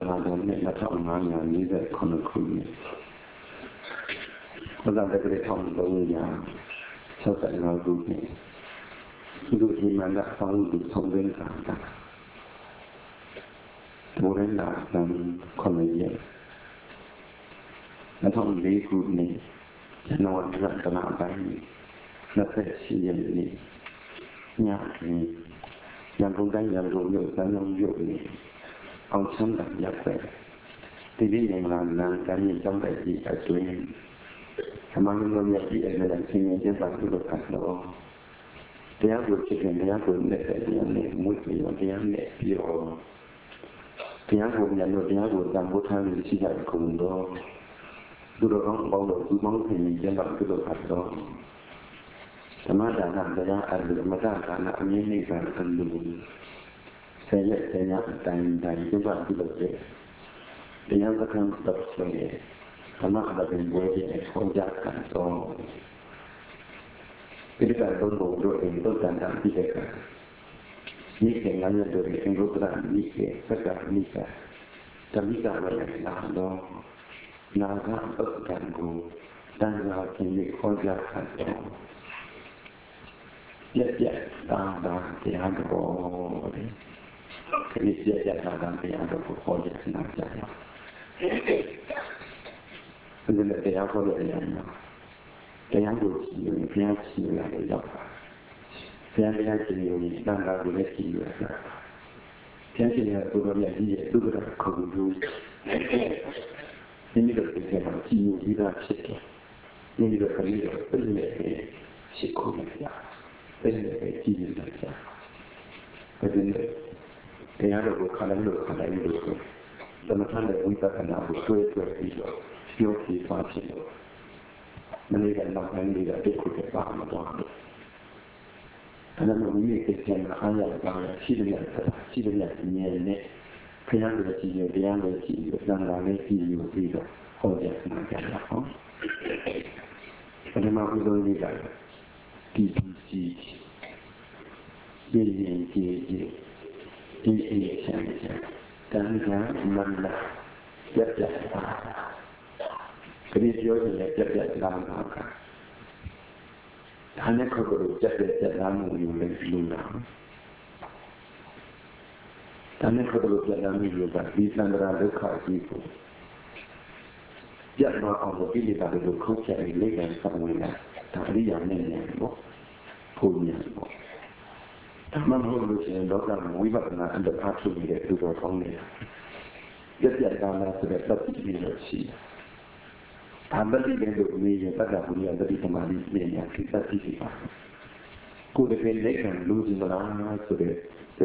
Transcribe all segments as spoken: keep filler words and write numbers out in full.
ဒါတော့နဲ့၂၅၄၇ခုနှစ်ဘုရားတက္ကသိုလ်ထောင်သုံးရာ၆၅ခုနှစ်သူဒီမှာကဆောင်းသူဆုံးသွင်းတာတာဘုရင်လာတန်ခုနှစ်ရက်၂၀၀၄ခုနှစ်ဇန်နဝါရီလတလပိုင်း၂၈ရက်နေ့ညနေရန်ကုန်တိုင်းရန်ကုန်မြို့စမ်းလုံးမြို့နေအောင်ချမ်းသာရပ်ပဲဒီနေ့ငလာလန်တိုင်းကျောင်းတိုက်ကြီးအတွင်းအမှန်လုံးမြတ်ကြီးအဲ့ဒါဆင်းရဲခြင်းပါလို့ပြောတာတော့တရားကိုဖြစ်တဲ့တရားကိုနဲ့တရားနဲ့မွေးပြီးတော့တရားနဲ့ပြီးတော့တရားကိုညလို့တရားကိုတန်ဖိုးထားပြီးရှိကြကုန်တော့သူတော်ကောင်းပေါင်းလို့သူပေါင်းခင်ခြင်းပါလို့ပြောတာတော့ဓမ္မဒါနတရားအလူမတဒါနအမြင့်နိဗ္ဗာန်အလူဆယ်ရက်ဆယ်ရက်အတိုင်းတိုင်းကျင့်ပါပြုလုပ်တယ်တရားစခန်းတော့ဆိုရင်ဓမ္မအပင်ဘွယ်ရဲ့ဟောကြားခံတော့ဒီကတော့ဘုံတို့အိမ်တို့တန်တာပြည့်တဲ့ကဒီကငါရတို့အင်္ဂုတ္တရမိကေစက္ကမိကဓမ္မိကဝရလာတော့နာဂပုတ္တံကိုတန်ခါပြင်ပြီးဟောကြားခံတော့ပြက်ပြက်တာတာတရားတော်လေခဏပြက်ပြက်တာတာတရားတော်ကိုဟောကြားနာကြရအောင်ဒီလိုတရားဟောလို့ရတယ်တရားကိုကြည့်ရင်ဘုရားကြည့်လာလို့ရောက်တာဘုရားတရားကြည့်ရင်တန်ခါကိုလည်းကြည့်ရတာဘုရားကြည့်ရတဲ့ဘုရားမြတ်ကြီးရဲ့သူ့တော်ခုံလူဒီလိုတစ်ချက်မှကြည့်ယူပြီးသားဖြစ်တယ်ဒီလိုခရီးတော့ပြည့်နေတယ်ရှိခုမပြပြည့်နေတယ်ကြည့်နေတာကြာပြည့်နေတရားတော်ကိုခါလိုက်လို့ခါလိုက်လို့သမထနဲ့ဝိပဿနာကိုတွဲတွဲပြီးတော့ပြောပြသွားဖြစ်လို့မနေ့ကနောက်ပိုင်းလေးကတိတ်ခုတဲ့ပါမတော့ဘူးအဲ့ဒါမျိုးမိမိကိစ္စနဲ့အားရတာရှိတယ်ဆိုတာရှိတယ်ညနေနဲ့ခရမ်းတွေကြည့်ရတရားတွေကြည့်ရသံဃာတွေကြည့်ရပြီးတော့ဟောကြားနေကြတာဟောပထမဦးဆုံးလေးကဒီကြည့်ကြည့်ရင်ကြည့်ကြည့်ဒီအေးချမ်းချမ်းတန်ခါမန္တပြတ်ပြတ်ပါခရီးပြောရင်ပြတ်ပြတ်လာမှာကဒါနဲ့ခက်လို့ပြတ်ပြတ်ပြတ်လာမှုယူနေလို့လားဒါနဲ့ခက်လို့ပြတ်လာမှုယူတာဒီသံဃာဒုက္ခကြီးကိုပြတ်တော့အောင်လို့ဣတိပါလို့ခေါ်ချင်လေးကံဆောင်ဝင်တာဒါအရိယာနဲ့နေပေါ့ဘုရားပေါ့ဒါမှမဟုတ်လို့ရှိရင်လောကမှာဝိပဿနာအန္တရာယ်ဖြစ်နေတဲ့သူတော်ကောင်းတွေပြတ်ပြတ်သားသားဆိုတဲ့သတိပြီးလို့ရှိတယ်အမတိတဲ့လူမျိုးရဲ့တက္ကပူရတတိသမာဓိပညာကိစ္စတိရှိပါကိုယ်တည်းလက်ခံလူကြီးမလားဆိုတဲ့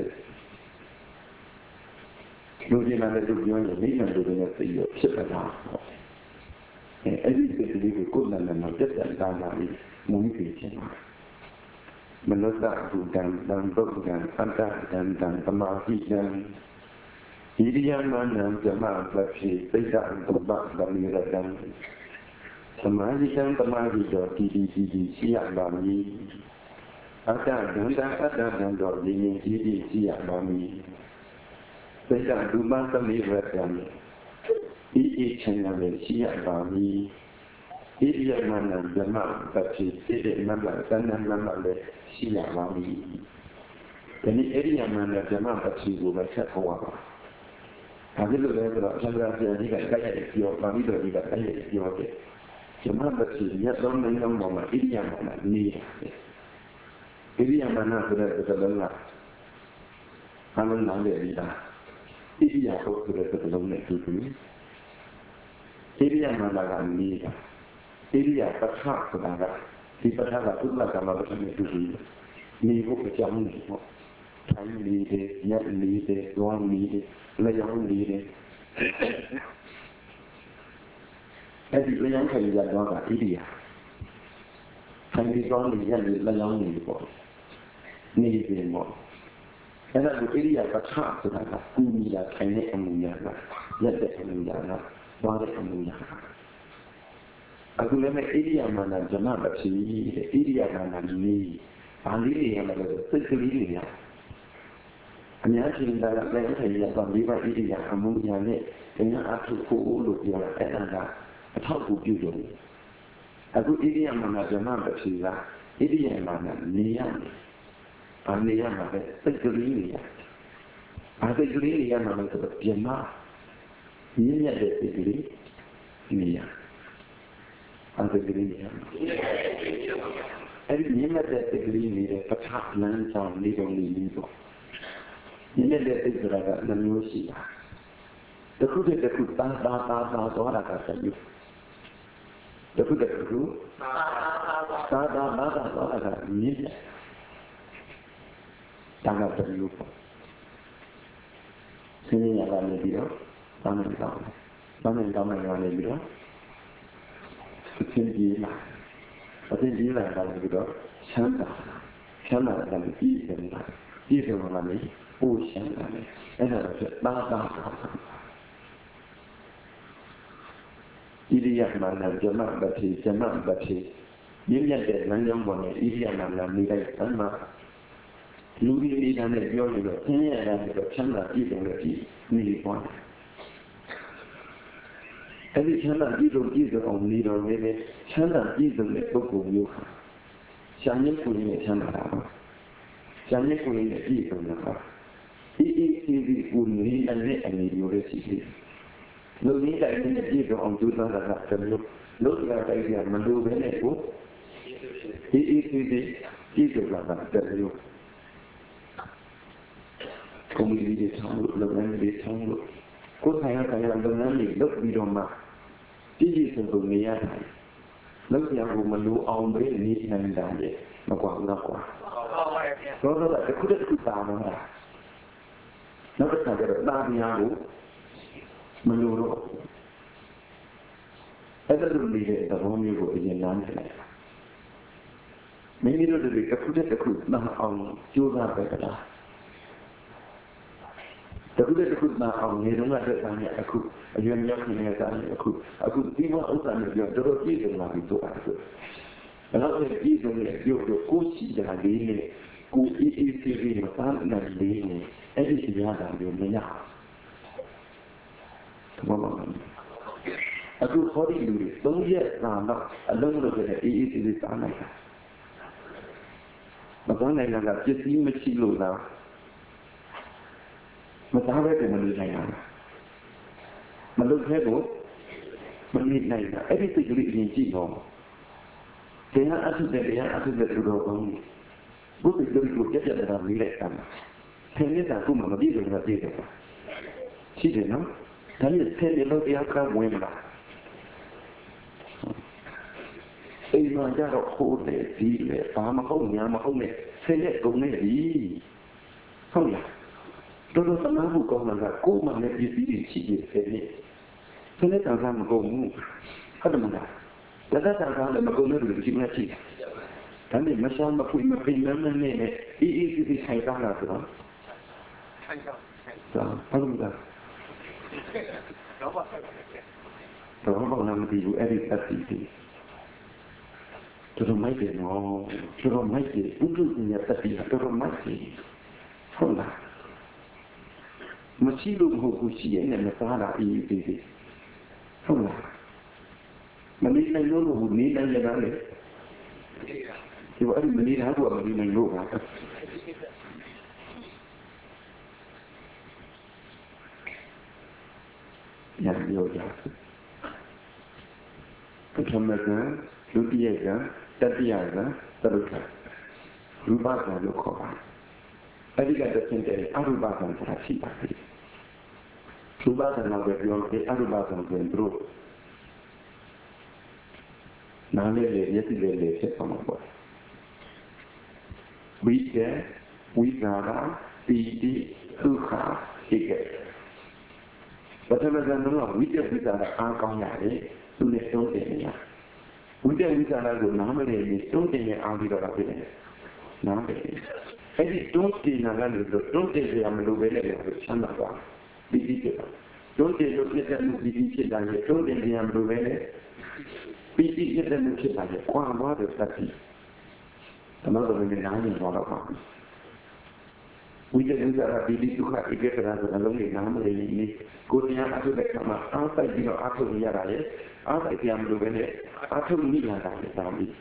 လူကြီးနဲ့လူပြောရင်မိမှန်လူတွေနဲ့သိရဖြစ်ပါလားအဲအဲ့ဒီစိတ်ကလေးကိုကိုယ်နဲ့နဲ့ပြတ်ပြတ်သားသားလေးမုန်းကြည့်ခြင်းပါမနတဘူတံတံပုဂ္ဂံအတ္တတံတံသမာဟိတံဣရိယမနံဇမပပိသိတံသုဘဗမိရတံသမာဓိတံသမာဓိတော်တည်တည်တည်တည်ရှိရပါမည်အတ္တဒန္တအတ္တဒန္တော်ရင်းရင်းတည်တည်ရှိရပါမည်သိတံဒုမသမိရတံဤဤချင်ရမယ်ရှိရပါမည်ဣရိယမနံဇမပပိသိတဲ့မမသဏ္ဍာန်မမလည်းရှိရပါမည်ဒီနေ့ဣရိယမနံဇမပပိကိုပဲဆက်ဟောပါဒါဖြစ်လို့လည်းဆိုတော့အရှင်ဘုရားကြီးကကြိုက်ရပြောပါဠိတော်ကြီးကကြိုက်ရပြောတယ်ဇမပတိရသောနိုင်ငံပေါ်မှာဣရိယာမနနေဣရိယာမနဆိုတဲ့စကားလုံးကအမှန်နားလေရတာဣရိယာပုဆိုတဲ့စကားလုံးနဲ့တူတူဣရိယာမနကနေတာဣရိယာပဋ္ဌဆိုတာကဒီပဋ္ဌကသုလကမ္မပဋ္ဌနဲ့တူတူနေဖို့အကြောင်းနေပေါ့ထိုင်နေတယ်ညက်နေတယ်တွားနေတယ်လျောင်းနေတယ်အဲ့ဒီလျောင်းခံရတော့ကဣရိယာထိုင်ပြီးတွားနေညက်နေလျောင်းနေပေါ့နေတယ်ပေါ့အဲ့ဒါကိုဣရိယာပဋ္ဌဆိုတာကကုမိလာထိုင်တဲ့အမှုများလားရက်တဲ့အမှုများလားတွားတဲ့အမှုများလားအခုလည်းဣရိယာမနဇမပတိတဲ့ဣရိယာမနနေဘာလေးတွေရမလို့စိတ်ကလေးတွေရအများကြီးလာလည်းထိုင်ရတော့ဒီပါဣတိယအမှုညာနဲ့တရားအထုဖို့လို့ပြောတာအဲ့ဒါကအထောက်အကူပြုလို့အခုဣတိယမှာဇမပတိကဣတိယမှာနေရမယ်။ဘာနေရမှာလဲစိတ်ကလေးနေရ။ဘာစိတ်ကလေးနေရမှာလဲဆိုတော့ဇမမြင့်မြတ်တဲ့စိတ်ကလေးနေရ။ဘာစိတ်ကလေးနေရမှာအဲ့ဒီမြင့်မြတ်တဲ့စိတ်ကလေးနေတဲ့ပဋ္ဌာန်းလမ်းဆောင်နေပုံလေးလေးပေါ့မြင့်မြတ်တဲ့စိတ်ဆိုတာကနှမျိုးရှိတာတခုတည်းတခုတာတာတာတာသွားတာကဆက်ယူတခုတည်းတခုတာတာတာတာသွားတာကမြင့်မြတ်တာကဆက်ယူပေါ့ဆင်းရဲရတာနေပြီးတော့ဘာမှမကောင်းဘူးဘာမှမကောင်းနိုင်ရနေပြီးတော့ဆင်းပြေးလာအသိကြီးလာတာလည်းပြီးတော့ချမ်းသာချမ်းသာတယ်လည်းပြီးတယ်လားပြီးတယ်မှာလည်းပူချမ်းသာတယ်အဲ့ဒါတော့တာတာတာဣရိယမနဇမပတိဇမပတိမြင့်မြတ်တဲ့လမ်းကြောင်းပေါ်နဲ့ဣရိယမနနေလိုက်သမှာလူကြီးနေတာနဲ့ပြောလို့တော့ဆင်းရဲတာနဲ့တော့ချမ်းသာပြည်တယ်လို့ဒီနေပေါ်တယ်အဲ့ဒီချမ်းသာပြည်စုံပြည်စုံအောင်နေတော်လည်းချမ်းသာပြည်စုံတဲ့ပုဂ္ဂိုလ်မျိုးဟာရှားမြင့်ကိုရင်းချမ်းသာတာပါရှားမြင့်ကိုရင်းနဲ့ပြည်စုံတာပါဒီအစီအစီကိုနေနဲ့အနေမျိုးလေးရှိသေးတယ်လူကြီးတိုင်းနဲ့ပြည်စုံအောင်ကြိုးစားတာကတမျိုးလို့ရတဲ့ကြမလို့ပဲနဲ့ကိုဒီအစီအစီပြည်စုံတာကတမျိုးကွန်မြူနတီဆောင်းလို့လုပ်ငန်းတွေဆောင်းလို့ကိုယ်ဆိုင်ရာဆိုင်ရာလုပ်ငန်းတွေလုပ်ပြီးတော့မှပြည်ပြည်စုံစုံနေရတယ်လုပ်ရဖို့မလိုအောင်ပဲနေနိုင်တာလေမကွာဘူးတော့ကွာဟုတ်ပါရဲ့တော့တော့တခုတည်းတာမှာနောက်တစ်ခါကျတော့တာများကိုမလိုတော့အဲ့ဒါလိုနေတဲ့သဘောမျိုးကိုအရင်နားလည်လိုက်မိမိတို့တွေတခုတည်းတခုနားအောင်ကြိုးစားပဲကလားတခုတည်းတခုနားအောင်နေတော့လည်းတက်တယ်အခုအရွယ်မြောက်နေတဲ့သားလေးအခုအခုဒီမှာဥစ္စာမျိုးပြောတော်တော်ပြည့်စုံလာပြီဆိုအဲ့ဒါဆိုတော့ပြည့်စုံတဲ့ပြောတော့ကိုရှိတာလေးနဲ့ကိုအေးအေးဆေးဆေးနဲ့သားနဲ့လေးနဲ့အဲ့ဒီစီရတာမျိုးမရဘူးဘာမှမအခုခေါ်ဒီလူတွေသုံးရက်လာတော့အလုံးလို့တဲ့အေးအေးဆေးဆေးသားနိုင်တာမကောင်းနိုင်တာကပစ္စည်းမရှိလို့လားမသားပဲပြန်မလို့နိုင်တာမလုပ်ခဲကိုမနေနိုင်တာအဲ့ဒီစိတ်ကလေးအရင်ကြည့်တော့တရားအထုတဲ့တရားအထုတဲ့လူတော်ကောင်းဘုရားတို့ကိုပြတ်ပြတ်တာလေးလိုက်တာဆင်းနေတာကမှမပြည့်စုံတာပြည့်တယ်ရှိတယ်နော်ဒါနဲ့ဆင်းနေလို့တရားကဝင်လာအိမ်မှာကြတော့ဟိုးတယ်ဒီလေဘာမဟုတ်ညာမဟုတ်နဲ့ဆင်းတဲ့ကုန်နေပြီဟုတ်လားတော်တော်သနာမှုကောင်းတာကကိုယ်မှလည်းပြည်စည်းတွေရှိနေတယ်လေဆင်းတဲ့တန်ခါမကုန်ဘူးဟုတ်တယ်မလားလက်သက်တန်ခါလည်းမကုန်တဲ့လူတွေရှိမှရှိတယ်ဒါနဲ့မရှောင်းမဖွင့်မပိန်မနဲ့နဲ့အေးအေးစီစီဆိုင်တာလားဆိုတော့ဆိုင်တာဟုတ်တယ်မလားတော့ဘာတော့ဘာမှမသိဘူးအဲ့ဒီသက်တည်တယ်တော်တော်မိုက်တယ်နော်တော်တော်မိုက်တယ်ဥပ္ပဒ်ဉာဏ်သက်တည်တော်တော်မိုက်တယ်ဟုတ်လားမရှိလို့မဟုတ်ဘူးရှိရဲ့နဲ့မစားတာအေးအေးသေးသေးဟုတ်လားမနေနိုင်လို့ဘူးနေနိုင်ရတာလေဒီဘာလို့မနေတာတော့မနေနိုင်လို့ပါညပြောကြပထမကဒုတိယကတတိယကသရုပ်ကရူပကလို့ခေါ်ပါအဲ့ဒီကတည်းကတဲ့အရူပကံဆိုတာရှိပါတယ်ရူပကံတော့ပြောတဲ့အရူပကံဆိုရင်တို့နားလေလေရည်လေလေဖြစ်သွားမှာပေါ့ဝိကေဝိကာရပီတိဒုက္ခဟိကေပထမကံတော့ဝိတေဝိကာရအားကောင်းရတယ်သူနဲ့သုံးတယ်ညာဝိတေဝိကာရကိုနားမလည်ပြီးသုံးတယ်နဲ့အားပြီးတော့ဖြစ်တယ်နားမလည်အဲ့ဒီတွန်းတင်နာလည်းလို့တွန်းတင်ရမလို့ပဲလေချမ်းသာပါပီတိဖြစ်တာတွန်းတင်လို့ဖြစ်တဲ့ပီတိဖြစ်တာလေတွန်းတင်ရမလို့ပဲလေပီတိဖြစ်တဲ့ဖြစ်တာလေကွာသွားတဲ့သတိတမန်တော်လည်းနားရင်သွားတော့ပါ We didn't have a baby to have a get another lonely number. Go down after the come up outside the after the Yara, outside the Amblue, after me and I family.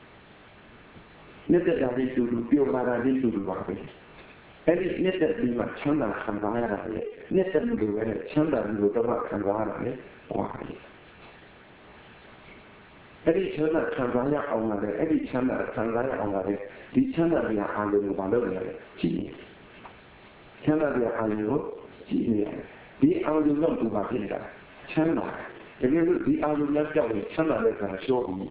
Never that they do feel bad into the body. And it's never been a chanda and via, never do a chanda and the rock and via. Why? Every chanda Tanzania on the every chanda Tanzania on the the chanda we are under the Bandana. Chanda we are under the other love to Batinda. Chanda. If you look the other left out with Chanda that can show me.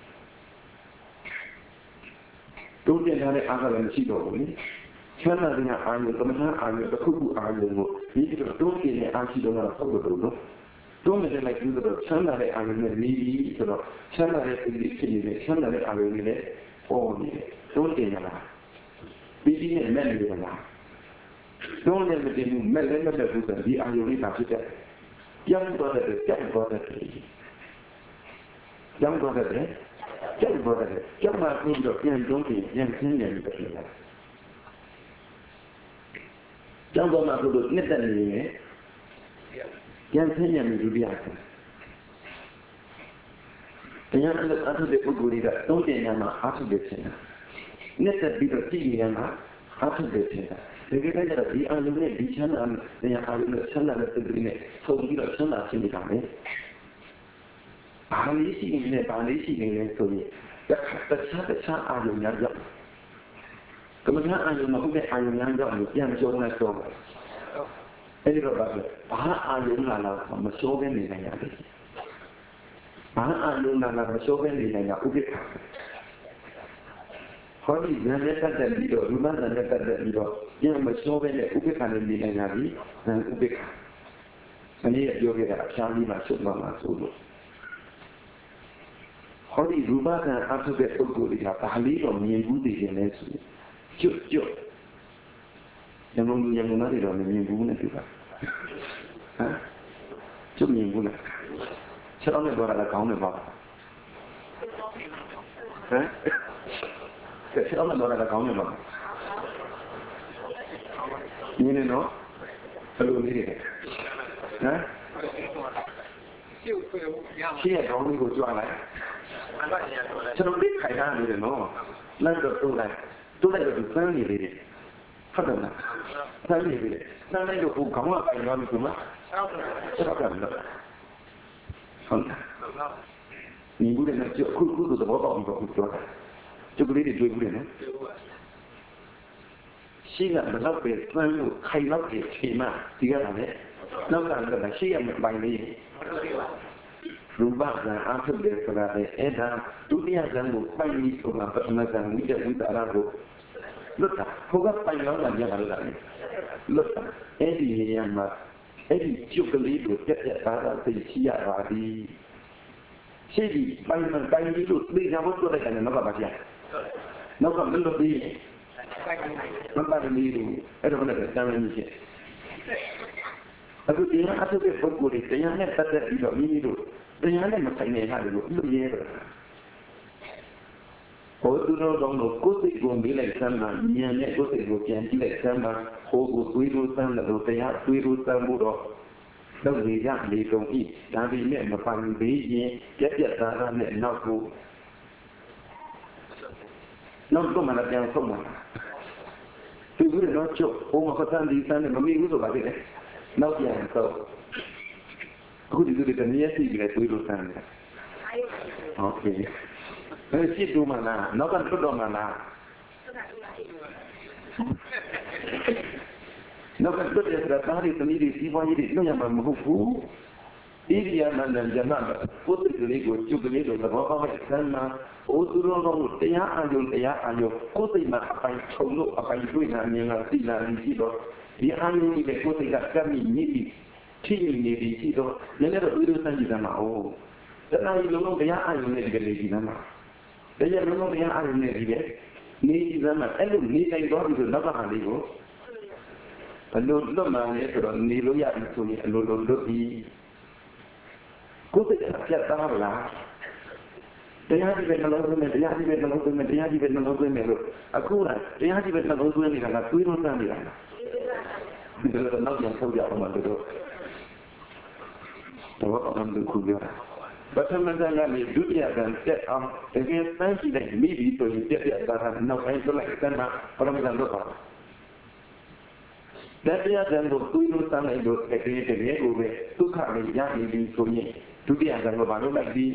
Don't get any other than Chido. Chanda we are under the man under the Kuku under the don't get any Archidona of the don't let like you the Chanda and the lady, so Chanda is Chanda and the all don't get a lot. Be a man with a lot. Don't let the men let the be Ayurita to that. Young brother, young brother, young brother, young brother, young man, young donkey, young Kenyan. Young brother, who is not Young Kenyan will be active. The young after the Ugurida, don't get Yama after the China. Let that be the Yama after the China. The Gregor, the Aluminum, the China, and the Aluminum, the Green, so we got China in the family. I'm listening in the Balisi in the The China are the young. Come on, I'm not going to young, young Jonas. Everybody, I am not a Masogan in Nayaki. I am not a Masogan in Nayakubi. How is the letter that you do? You must have that you do. You are Masogan at Ubican in Nayabi and Ubika. And yet you get a Charlie Masuma Sulu. How is Ruba and after the Uguri have a little me Budi in Nessu? Chut, chut. Young young married on the new moon. Huh? Took me moon. Shut on the door at the counter bar. Huh? Shut on the door at the counter bar. You know? Hello, here. Huh? She had only go to a life. So don't be kind of, you know. Let her do that. Do that to family lady. Family. Family lady. Family who come up and run to my你不能就哭哭的我帮你说说，这个你得追不了呢。现在我们被专入开了给起码第二呢，那个那个现在买的，如果是阿克的出来的，哎，他独立人物买的出来，不那个你这你咋那个，那他后个买了那样的，那哎你样嘛。အဲ့ဒီကျုပ်ကလေးကိုတက်တက်သားသားသိရှိရပါသည်ရှိပြီပိုင်းပိုင်းပြီးလို့သိကြဖို့တွေ့လိုက်တယ်နောက်ကပါဗျာနောက်ကမလို့ပြီးမပတ်ပြီးလို့အဲ့တော့လည်းတမ်းနေရှိအခုဒီအထုပ်ရဲ့ပုဂ္ဂိုလ်တွေတရားနဲ့ပတ်သက်ပြီးတော့မိမိတို့တရားနဲ့မဆိုင်နေရတယ်လို့အလို့ရဲတယ်ဟိုသူတို့တော့ကိုယ်စိတ်ကိုမေးလိုက်စမ်းမှဉာဏ်နဲ့ကိုယ်စိတ်ကိုပြန်ကြည့်လိုက်စမ်းမှဟိုကိုတွေးလို့စမ်းလို့တရားတွေးလို့စမ်းဖို့တော့လုပ်နေကြလေကုန်ဤဒါပေမဲ့မပိုင်သေးရင်ပြက်ပြက်သားသားနဲ့နောက်ကိုနောက်တော့မှလည်းပြန်ဆုံးမှာသူကတော့ချုပ်ဟိုမှာခသန်ဒီစမ်းနဲ့မမီဘူးဆိုပါသေးတယ်နောက်ပြန်ဆုံးအခုဒီလိုတည်းရက်စီကလေးတွေးလို့စမ်းတယ်โอเคဘယ်ရှိတူမလားနောက်ကတော့တော့မလားနောက်ကတော့တဲ့တာရီသမီးတွေစီးပွားရေးတွေလွတ်ရမှာမဟုတ်ဘူးဣရိယာမန္တန်ဇနပုတ္တကလေးကိုကျုပ်ကလေးတို့သဘောပေါက်တဲ့ဆန္ဒအိုသူတော်တော်တရားအယုံတရားအယုံကိုယ်စိတ်မှာအပိုင်ထုံလို့အပိုင်တွေ့နာမြင်လာသိလာပြီးတော့ဒီအယုံကြီးပဲကိုယ်စိတ်ကကပ်မိနေပြီးထိနေပြီးရှိတော့လည်းလည်းတော့ဥဒ္ဒစံကြည့်တယ်မှာအိုးတဏှာကြီးလုံးလုံးတရားအယုံနဲ့ဒီကလေးကြည့်တယ်မှာတရားလုံးလုံးတရားအယုံနဲ့ဒီပဲနေကြည့်တယ်မှာအဲ့လိုနေတိုင်းတော့ဒီလိုနောက်ကဟာလေးကိုဘလို့လွတ်မှန်းလဲဆိုတော့နေလို့ရတယ်ဆိုရင်အလိုလိုလွတ်ပြီးကိုယ်စိတ်ကပြတ်သားလားတရားကြီးပဲနှလုံးသွင်းမယ်တရားကြီးပဲနှလုံးသွင်းမယ်တရားကြီးပဲနှလုံးသွင်းမယ်လို့အခုကတရားကြီးပဲနှလုံးသွင်းနေတာကသွေးလုံးတန်းနေတာဒီလိုတော့နောက်ပြန်ဆောက်ကြအောင်လို့တော့တော့အမှန်တခုပြောတာပထမဇန်ကနေဒုတိယဇန်တက်အောင်တကယ်စမ်းကြည့်လိုက်မိပြီးဆိုရင်ပြက်ပြက်သားသားနောက်ပိုင်းဆိုလိုက်တဲ့မှာပထမဇန်တော့ပါတတိယဇန်ကိုသွေးလုံးတန်းလိုက်လို့တကယ်တကယ်ကိုပဲဒုက္ခနဲ့ရနေပြီဆိုရင်ဒုတိယဇန်ကိုဘာလို့လိုက်ပြီး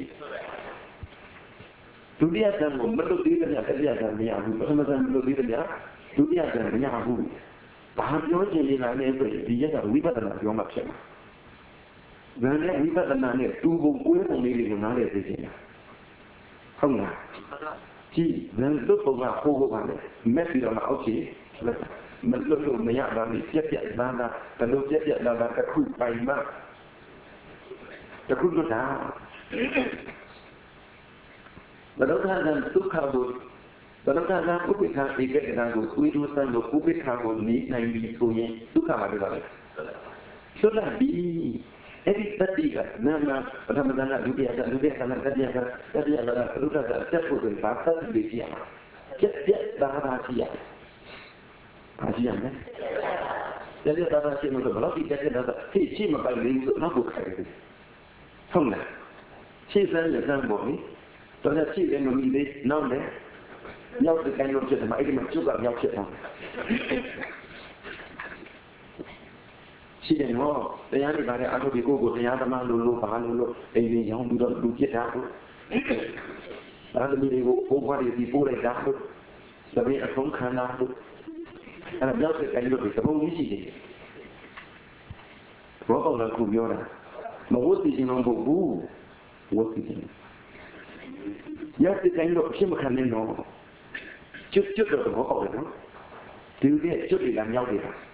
ဒုတိယဇန်ကိုမလုပ်သေးတဲ့တတိယဇန်မရဘူးပထမဇန်မလုပ်သေးတဲ့ဒုတိယဇန်မရဘူးဘာပြောချင်နေတာလဲဆိုရင်ဒီရက်ကဝိပဿနာပြောမှဖြစ်မှာဇန်နဲ့ဝိပဿနာနဲ့တူပုံကိုယ်ပုံလေးတွေကိုနားလည်သိချင်တာဟုတ်လားကြည့်ဇန်လွတ်ပုံကဟိုးဟိုးပါလေမက်ပြီးတော့မှအောက်ခြေမလွတ်လို့မရတာนี่ပြက်ပြက်လာတာဘယ်လိုပြက်ပြက်လာတာတစ်ခုပိုင်မှတစ်ခုလွတ်တာဘယ်တော့ကဇန်ဒုက္ခကိုဘယ်တော့ကဇန်ဥပိ္ပခာဧကတနာကိုဝိရုသံကိုဥပိ္ပခာကိုနေနိုင်ပြီဆိုရင်ဒုက္ခမှာတွေ့ပါလေဆိုတော့ဒီအဲ့ဒီတတိကနာမပထမဇန်ကဒုတိယဇန်ဒုတိယဇန်တတိယဇန်တတိယဇန်ဒုတိယဇန်တက်ဖို့ဆိုဘာသတ်ပြီးကြည့်ရမှာပြက်ပြက်သာသာကြည့်ရဘာကြည့်ရမလဲပြက်ပြက်သာသာကြည့်လို့ဘယ်တော့ဒီပြက်ပြက်သာသာဖြည့်ချိမပိုင်ဘူးဆိုတော့ကိုခိုင်းတယ်ဟုတ်လားချိစမ်းရစမ်းပေါ့နိတော့ချိလည်းမမီသေးနောက်လည်းရောက်တဲ့တိုင်းလို့ဖြစ်တယ်မှာအဲ့ဒီမှာကျုပ်ကရောက်ဖြစ်သွားရှိတယ်နော်တရားတွေပါတဲ့အထုပ်တွေကိုကိုတရားသမားလို့လို့ဘာလို့လို့အိမ်ကြီးရောင်းပြီးတော့လူဖြစ်တာလို့ဒါသမီးတွေကိုဘိုးဘွားတွေဒီပို့လိုက်တာလို့သမီးအဆုံးခံတာလို့အဲ့ဒါရောက်တဲ့တိုင်းလို့ဒီသဘောကြီးရှိတယ်ဘောပေါက်လည်းခုပြောတာမဝတ်စီခြင်းတော့မဟုတ်ဘူးဝတ်စီခြင်းရောက်တဲ့တိုင်းလို့အဖြစ်မခံနဲ့တော့ကျွတ်ကျွတ်တော့ဘောပေါက်တယ်နော်ဒီလိုနဲ့ကျွတ်တယ်လားမြောက်တယ်လား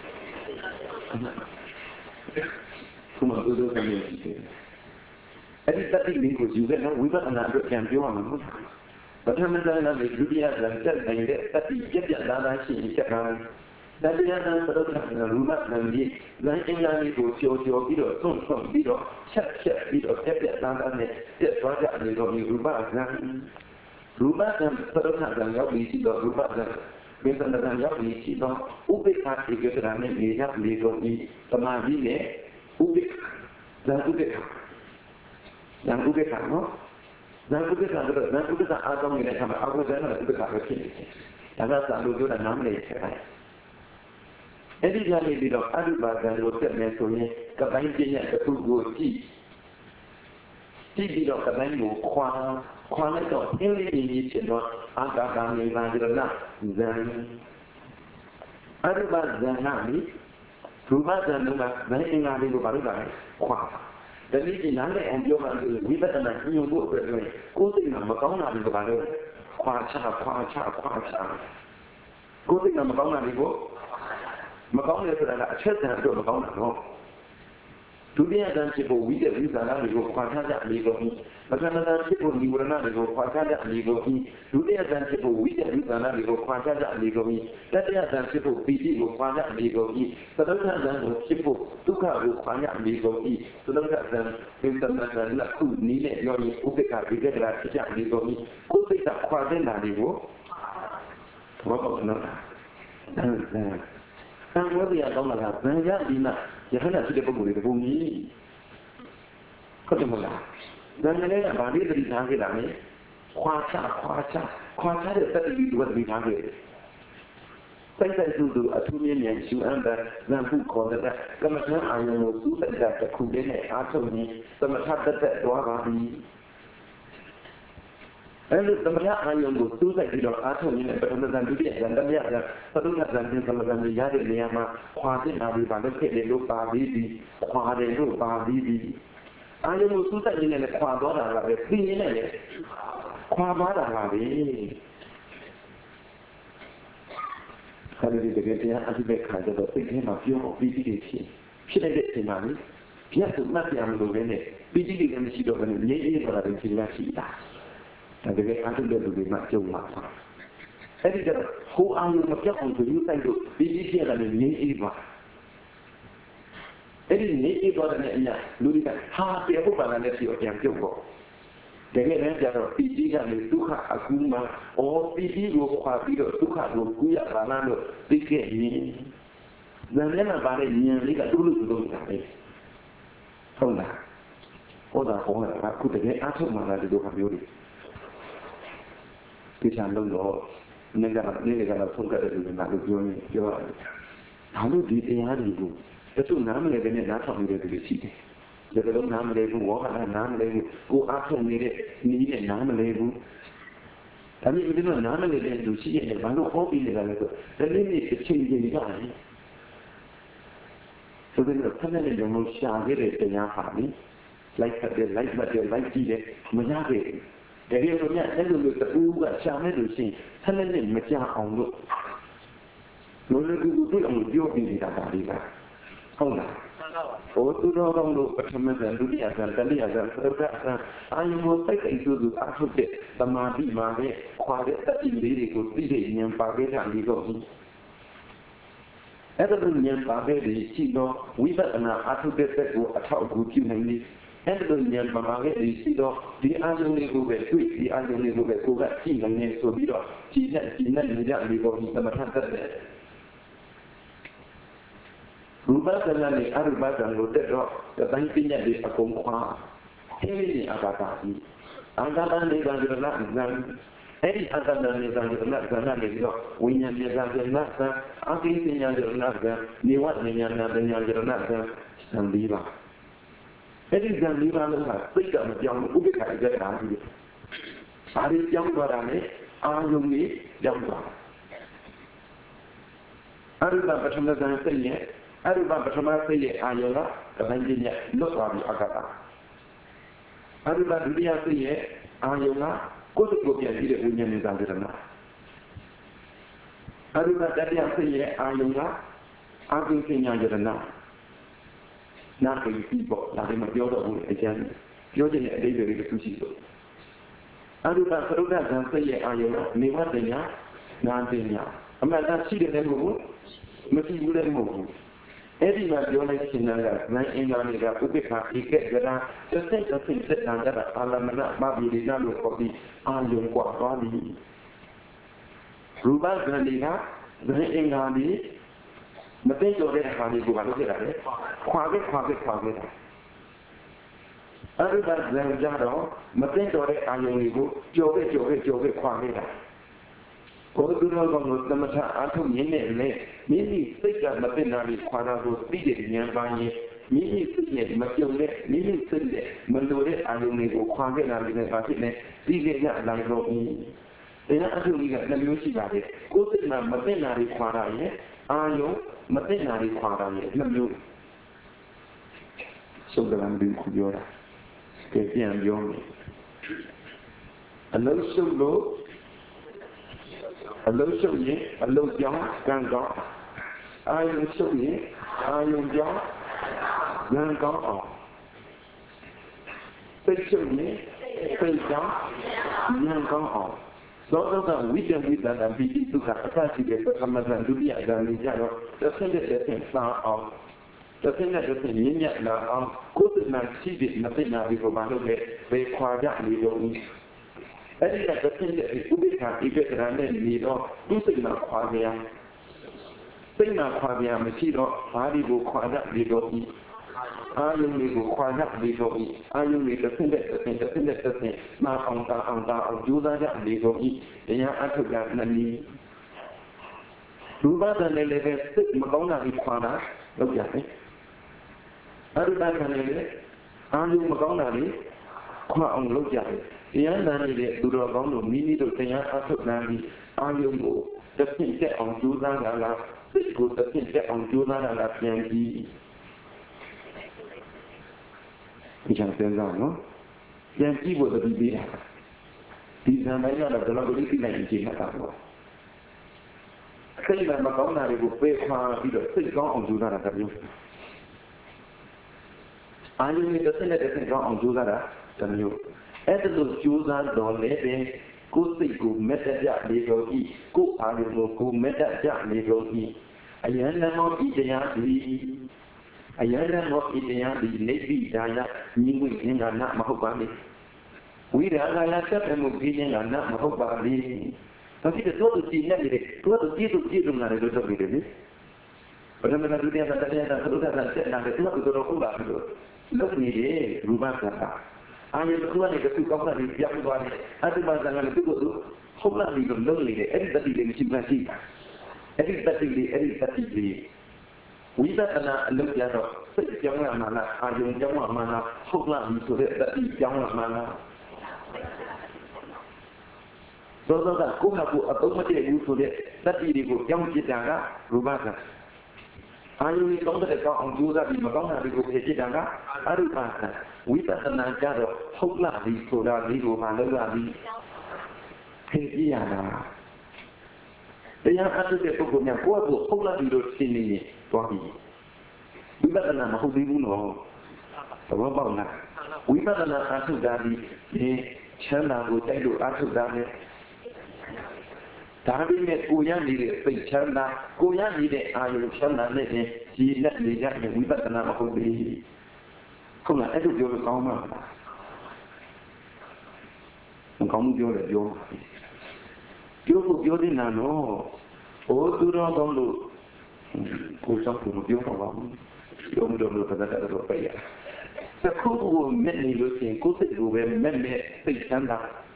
ခုမှတို့တို့ကနေကြည့်တယ်အဲ့ဒီတတိလေးကိုယူခဲ့တော့ဝိပဿနာအတွက်ပြန်ပြောရမှာမဟုတ်ဘူးပထမဇန်နဲ့ဒုတိယဇန်တက်နေတဲ့တတိပြက်ပြက်သားသားရှိရင်ချက်တာတတိယဇန်သရုပ်ကရူပနံကြီးဇန်အင်္ဂါလေးကိုကြော်ကြော်ပြီးတော့သွန့်သွန့်ပြီးတော့ချက်ချက်ပြီးတော့ပြက်ပြက်သားသားနဲ့ပြက်သွားကြနေတော့ဒီရူပဇန်ရူပဇန်သရုပ်ကဇန်ရောက်ပြီးရှိတော့ရူပဇန်ဝိပဿနာရောက်ပြီးရှိတော့ဥပိ္ပခာဧကတနာနဲ့နေရလေတော့ဒီသမာဓိနဲ့ဥပိ္ပဇန်ဥပိ္ပခာဇန်ဥပိ္ပခာနော်ဇန်ဥပိ္ပခာတော့ဇန်ဥပိ္ပခာအားကောင်းနေတဲ့အခါမှာအာဟုဇန်နဲ့ဥပိ္ပခာပဲဖြစ်နေတယ်ဒါကသာလို့ပြောတာနားမလည်ခဲ့တယ်အဲ့ဒီကြားနေပြီးတော့အရုပါဇန်ကိုတက်မယ်ဆိုရင်ကပိုင်းပြည့်ရဲ့တစ်ခုကိုကြည့်ကြည့်ပြီးတော့ကပိုင်းကိုခွာခွာလိုက်တော့အင်းလေးကြီးဖြစ်တော့အာကာကာနိဗ္ဗာန်ရဏဇန်အရုပဇန်နာနိရူပဇန်ကဇန်အင်္ဂါလေးကိုဘာလို့လဲခွာတတိယနားနဲ့အပြောမှဝိပဿနာညွှန်ဖို့အတွက်ကိုယ်စိတ်ကမကောင်းတာတွေကဘာလို့ခွာချခွာချခွာချကိုယ်စိတ်ကမကောင်းတာတွေကိုမကောင်းတယ်ဆိုတာကအချက်တန်အတွက်မကောင်းတာနော်ဒုတိယဇန်ဖြစ်ဖို့ဝိတ္တဝိဇာနာတွေကိုခွာချကြအလေးကုန်ပထမဇန်ဖြစ်ဖို့နိဝရဏတွေကိုခွာချကြအလေးကုန်ဒုတိယဇန်ဖြစ်ဖို့ဝိတ္တဝိဇာနာတွေကိုခွာချကြအလေးကုန်တတိယဇန်ဖြစ်ဖို့ပီတိကိုခွာချအလေးကုန်သတုထဇန်ကိုဖြစ်ဖို့ဒုက္ခကိုခွာချအလေးကုန်သတုထဇန်ဝိတ္တဇန်လက်ခုနီးနဲ့ပြောရင်ဥပ္ပခာဝိကတရာဖြစ်ကြအလေးကုန်ကိုယ်စိတ်ကခွာတဲ့နာတွေကိုဘောပေါက်နော်အဲသံဃာတရားကောင်းတာကဇန်ရဒီနာယဟနာရှိတဲ့ပုဂ္ဂိုလ်တွေတပုံကြီးဟုတ်တယ်မလားဇန်လည်းကဗာလေးတတိထားခဲ့တာလေခွာချခွာချခွာချတဲ့တတိကတတိထားခဲ့တယ်စိတ်ဆိုင်စုသူအထူးမြင့်မြတ်ယူအပ်တဲ့ဇန်ဖို့ခေါ်တဲ့ကမ္မထံအာယုံကိုသူ့တက်တဲ့တစ်ခုလေးနဲ့အားထုတ်ရင်းသမထတက်တက်သွားပါပြီအဲ့ဒီသမထအာယုံကိုသူ့ဆိုင်ပြီးတော့အားထုတ်ရင်းနဲ့ပထမဇန်ဒုတိယဇန်တတိယဇန်သတုဇန်ပြင်သမဇန်တွေရတဲ့နေရာမှာခွာတဲ့နာပြီးပါလို့ဖြစ်တယ်လို့ပါပြီးပြီခွာတယ်လို့ပါပြီးပြီအာယုံကိုသူ့ဆိုင်ရင်းနဲ့ခွာသွားတာကပဲပြီးရင်းနဲ့ခွာသွားတာပါပဲခါလေးတကယ်တရားအတိတ်ခါကျတော့စိတ်ထဲမှာပြောပြီးပြီးဖြစ်ဖြစ်နေတဲ့အချိန်မှာလေပြတ်သူမှတ်ပြမလို့လည်းနဲ့ပြီးပြီးလည်းမရှိတော့ဘူးငြိမ်းအေးဆိုတာတွေဖြစ်လာရှိတာဒါတကယ်အထုတဲ့လူတွေမှကြုံလာတာအဲ့ဒီတော့ဟိုအာရုံမပြောင်းအောင်သူယူဆိုင်လို့ပြီးပြီးပြရတယ်ငြိမ်းအေးပါအဲ့ဒီငြိမ်းအေးသွားတဲ့အညာလူတွေကဟာပြေဖို့ပါလာတဲ့စီကိုပြန်ပြုတ်ပေါ့တကယ်တမ်းကျတော့ပီတိကနေဒုက္ခအကူမှာဩပီတိကိုခွာပြီးတော့ဒုက္ခကိုကူရပါလားလို့သိခဲ့ရင်ဇန်ထဲမှာပါတဲ့ဉာဏ်လေးကသူ့လိုသူ့လိုနေတာပဲဟုတ်လားဟောတာဟောတာအခုတကယ်အားထုတ်မှလာဒီလိုဟာမျိုးတွေဒီချမ်းလုံးတော့နေကနေကတော့ဆုံးကတဲ့လူတွေနာလို့ပြောနေပြောရတယ်ဘာလို့ဒီတရားတွေကိုတချို့နားမလည်တဲ့နဲ့နားထောင်နေတဲ့လူတွေရှိတယ်ဒါကလည်းနားမလဲဘူးဝါကလည်းနားမလဲဘူးကိုအားထုတ်နေတဲ့နီးတဲ့နားမလဲဘူးဒါပေမဲ့ဒီလိုနားမလဲတဲ့လူရှိရဲ့ဘာလို့ဟောပြီးနေတာလဲဆိုတော့ဒီနေ့အချိန်ကြီးရတယ်ဆိုတော့ခဏလေးတော့ရှာခဲ့တဲ့တရားဟာလေလိုက်ဖက်တဲ့လိုက်ဖက်တဲ့လိုက်ကြည့်တယ်မရခဲ့ဘူးတကယ်လို့ညအဲ့လိုမျိုးတူကရှာမဲ့လို့ရှိရင်ခဏလေးမကြအောင်လို့လို့လည်းဒီလိုအောင်ပြောပြီးနေတာပါလိမ့်မယ်ဟုတ်လားဟိုသူတော်ကောင်းတို့ပထမဇန်ဒုတိယဇန်တတိယဇန်သရတဇန်အာယုံကိုစိတ်အိမ်စုသူအားထုတ်တဲ့သမာဓိမှာပဲခွာတဲ့တတိလေးတွေကိုသိတဲ့ဉာဏ်ပါခဲ့တာဒီတော့အဲ့ဒါလိုဉာဏ်ပါခဲ့တဲ့ရှိတော့ဝိပဿနာအားထုတ်တဲ့သက်ကိုအထောက်အကူပြုနိုင်တယ်အဲ့ဒါလိုဉာဏ်ပါခဲ့တဲ့ရှိတော့ဒီအာယုံလေးကိုပဲတွေ့ဒီအာယုံလေးကိုပဲကိုယ်ကကြည့်နိုင်နေဆိုပြီးတော့ကြည့်တဲ့ကြည့်တဲ့ဉာဏ်လေးကိုသမထသက်တဲ့ရူပသနာနဲ့အရူပသနာကိုတက်တော့တိုင်းပညာတွေအကုန်ခွာအဲ့ဒီအဘာသာကြီးအန္တတန်နေကံရဏဇံအဲ့ဒီအန္တတန်နေကံရဏဇံနဲ့ပြီးတော့ဝိညာဉ်မြေကံရဏဇံအကိပညာရဏဇံနေဝဉာဏ်နာပညာရဏဇံဇံလေးပါအဲ့ဒီဇံလေးပါလုံးကသိက္ခာမပြောင်းဘူးဥပ္ပခါကြတာကြီးဘာတွေပြောင်းသွားတာလဲအာယုံကြီးပြောင်းသွားအရူပပထမဇံစိတ်ရဲ့အရူပပထမစိတ်ရဲ့အာယုံကတပိုင်းချင်းနဲ့လွတ်သွားပြီးအကတာအရူပဒုတိယစိတ်ရဲ့အာယုံကကိုယ်ကိုယ်ပြန်ပြီးတဲ့ဝိညာဉ်နဲ့သံဃာနာအရူပတတိယစိတ်ရဲ့အာယုံကအာဂိပညာယရဏနာကိပြီးပေါ့ဒါလည်းမပြောတော့ဘူးအကျဉ်းပြောချင်တဲ့အတိတ်တွေကသူရှိလို့အရူပသရုဒ္ဓဇံစိတ်ရဲ့အာယုံကနေဝတညာနာပညာအမှန်တရားရှိတယ်လည်းမဟုတ်ဘူးမရှိဘူးလည်းမဟုတ်ဘူးအဲ့ဒီမှာပြောလိုက်ရှင်နာကနိုင်အင်္ဂါတွေကဥပ္ပခါဧကဂရတစ်စိတ်တစ်စိတ်သက်တမ်းကြတာအာလမနမဘိရိနာလို့ခေါ်ပြီးအာယုံกว่าသွားပြီရူပဇန်ဒီကနိုင်အင်္ဂါတွေမသိကြတဲ့အခါလေးကိုဘာလို့ဖြစ်တာလဲခွာခဲ့ခွာခဲ့ခွာခဲ့တာအရူပဇန်ကြတော့မသိကြတဲ့အာယုံတွေကိုကြော်ခဲ့ကြော်ခဲ့ကြော်ခဲ့ခွာခဲ့တာကိုယ်သူတော်ကောင်းတို့သမထအားထုတ်ရင်းနဲ့လေမိမိစိတ်ကမသိနာပြီးခွာတာကိုသိတဲ့ဉာဏ်ပိုင်းရင်မိမိစိတ်နဲ့မကြုံတဲ့မိမိစိတ်နဲ့မလိုတဲ့အာယုန်တွေကိုခွာခဲ့တာလည်းပါဖြစ်နေသိခဲ့ရနိုင်တော့ဘူး။ဒါအထုကြီးကနှမျိုးရှိပါတယ်။ကိုယ်စိတ်ကမသိနာပြီးခွာတာရဲ့အာယုန်မသိနာပြီးခွာတာရဲ့နှမျိုးစုံကံဒီခုပြောတာ။ပြန်ပြောမယ်။အလုံးစုံလို့အလုံးစုံရင်အလုံးကြောင်းကံကောင်းအာယုံစုံရင်အာယုံကြောင်းကံကောင်းအောင်စိတ်စုံရင်စိတ်ကြောင်းဉာဏ်ကောင်းအောင်သောသောကဝိတ္တဝိတ္တနာပိဋိဒုက္ခအစရှိတဲ့ပထမဇန်ဒုတိယဇန်လေးကြတော့တစ်ဆင့်တစ်ဆင့်စာအောင်တစ်ဆင့်တစ်ဆင့်မြင့်မြတ်လာအောင်ကိုယ်တဏ္ဍရှိတဲ့မသိနာပြီးကိုဘာလို့လဲဘယ်ခွာကြနေလို့အဲ့ဒီကတစ်ဆင့်တဲ့ဥပ္ပခါဧကဂရနဲ့နေတော့သူစိတ်မှာခွာကြရစိတ်မှာခွာကြရမရှိတော့ဘာဒီကိုခွာကြနေတော့အာယုန်တွေကိုခွာကြနေတော့အာယုန်တွေတစ်ဆင့်တဲ့တစ်ဆင့်တစ်ဆင့်တဲ့တစ်ဆင့်မအောင်တာအောင်တာအောင်ကြိုးစားကြနေတော့တရားအထုတ်တာနည်းရူပသဏ္ဍာန်လည်းပဲစိတ်မကောင်းတာကိုခွာတာလုပ်ကြတယ်အရူပသဏ္ဍာန်လည်းအာယုန်မကောင်းတာကိုခွာအောင်လုပ်ကြတယ်တရားနာနေတဲ့သူတော်ကောင်းတို့မိမိတို့တရားအထုတ်နိုင်ပြီးအာယုံကိုတစ်ဆင့်တက်အောင်ကြိုးစားကြလားစိတ်ကိုတစ်ဆင့်တက်အောင်ကြိုးစားကြလားပြန်ကြည့်ဒီချမ်းစမ်းစားနော်ပြန်ကြည့်ဖို့တတိပေးတာဒီဇံပိုင်းကတော့ဘယ်လိုလုပ်ပြီးနိုင်ကြည့်မှာပေါ့စိတ်ကမကောင်းတာတွေကိုပေးခွာပြီးတော့စိတ်ကောင်းအောင်ကြိုးစားတာတမျိုးအာယုံနဲ့တစ်ဆင့်နဲ့တစ်ဆင့်ကောင်းအောင်ကြိုးစားတာတမျိုးအဲ့ဒါလိုကြိုးစားတော်လည်းပဲကိုယ်စိတ်ကိုမက်တကြနေတော်ဤကိုယ်အာရုံကိုကိုမက်တကြနေတော်ဤအယံနမောဤတရားဒီအယံနမောဤတရားဒီနေတိဒါယညီငွေငင်္ဂနာမဟုတ်ပါနဲ့ဝိရာဂလာတက်တယ်မှုပြီးခြင်းကနာမဟုတ်ပါလေ။ဒါဖြစ်တော့သူကြည့်နေတယ်သူကကြည့်သူကြည့်လို့နာတယ်လို့ဆိုပြီးတယ်လေ။ဘယ်မှာဒုတိယသတ္တရတာသုဒ္ဓတာစက်နာတယ်သူကသူတော်ဟုတ်ပါလို့လုပ်နေတယ်ရူပကတာ။အာယုသူကနေကသူကောက်တာပြီးပြောင်းသွားတယ်။အတုပါဇံကလည်းသူ့ကိုဟုတ်လားပြီးတော့လုပ်နေတယ်အဲ့ဒီတတိလေးမရှိမှရှိတာ။အဲ့ဒီတတိလေးအဲ့ဒီတတိလေးဝိပဿနာအလုပ်ကြတော့စိတ်ကြောင်းလာမှလားအာယုံကြောင်းလာမှလားဟုတ်လားပြီးဆိုတဲ့တတိကြောင်းလာမှလားသောသောကကိုယ့်ဟာကိုယ်အတုံးမတည့်ဘူးဆိုတဲ့တတိတွေကိုကြောင်းပြစ်တာကရူပကအာယုန်ကောင်းတဲ့ကောင်းအောင်ကြိုးစားပြီးမကောင်းတာတွေကိုဖြေချစ်တာကအရူပကဝိပဿနာကြတော့ဟုတ်လားပြီးဆိုတာလေးကိုမှလောက်လာပြီးဖြေကြည့်ရတာတရားအထုတ်တဲ့ပုဂ္ဂိုလ်များကိုယ့်ကိုယ်ဟုတ်လားပြီးလို့ရှင်းနေရင်သွားပြီဝိပဿနာမဟုတ်သေးဘူးနော်သဘောပေါက်လားဝိပဿနာအထုတ်တာဒီချမ်းသာကိုတိုက်လို့အထုတ်တာနဲ့ဒါပေမဲ့ကိုရနေတဲ့စိတ်ချမ်းသာကိုရနေတဲ့အာယုချမ်းသာနဲ့ဒီလက်လေးရတဲ့ဝိပဿနာမဟုတ်သေးဘူးဟုတ်လားအဲ့လိုပြောလို့ကောင်းမှာလားမကောင်းဘူးပြောတယ်ပြောပြောဖို့ပြောနေတာနော်ဟိုသူတော်ကောင်းလို့ကိုစောင့်လို့ပြောတော့ဘူးပြောမလို့တော့တတ်တော့ပြရစခုကိုမဲ့နေလို့ရှိရင်ကိုယ်စိတ်ကိုပဲမဲ့မဲ့စိတ်ချမ်းသာ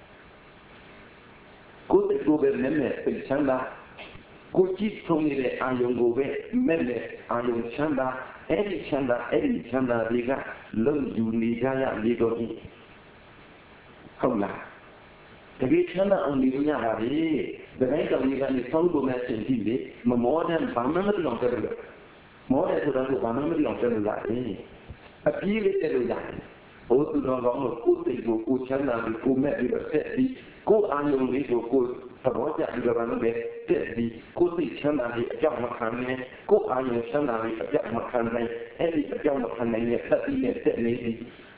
ကိုယ်စိတ်ကိုပဲမဲ့မဲ့စိတ်ချမ်းသာကိုကြည့်ဆုံးနေတဲ့အာယုံကိုပဲမဲ့မဲ့အာယုံချမ်းသာအဲ့ဒီချမ်းသာအဲ့ဒီချမ်းသာတွေကလုံယူနေကြရလေတော့ဒီဟုတ်လားတကယ်ချမ်းသာအောင်နေရတာလေဒီတိုင်းတော်ကြီးကနေဆုံးဖို့နဲ့ဆင်ကြည့်လေမမောတဲ့ဘာမှမပြောင်းကြတယ်မောတဲ့ဆိုတော့ဘာမှမပြောင်းကြလို့ရတယ်အပြည့်လေးတက်လို့ရတယ်ဘုသူတော်ကောင်းလို့ကိုယ်စိတ်ကိုကိုချမ်းသာပြီးကိုမဲ့ပြီးတော့ဆက်ပြီးကိုအာယုံလေးကိုကိုသဘောကျပြီးတော့လည်းတက်ပြီးကိုစိတ်ချမ်းသာပြီးအကြောင်းမခံနဲ့ကိုအာယုံချမ်းသာပြီးအကြောင်းမခံနိုင်အဲ့ဒီအကြောင်းမခံနိုင်တဲ့သက်ပြီးနဲ့တက်နေပြီး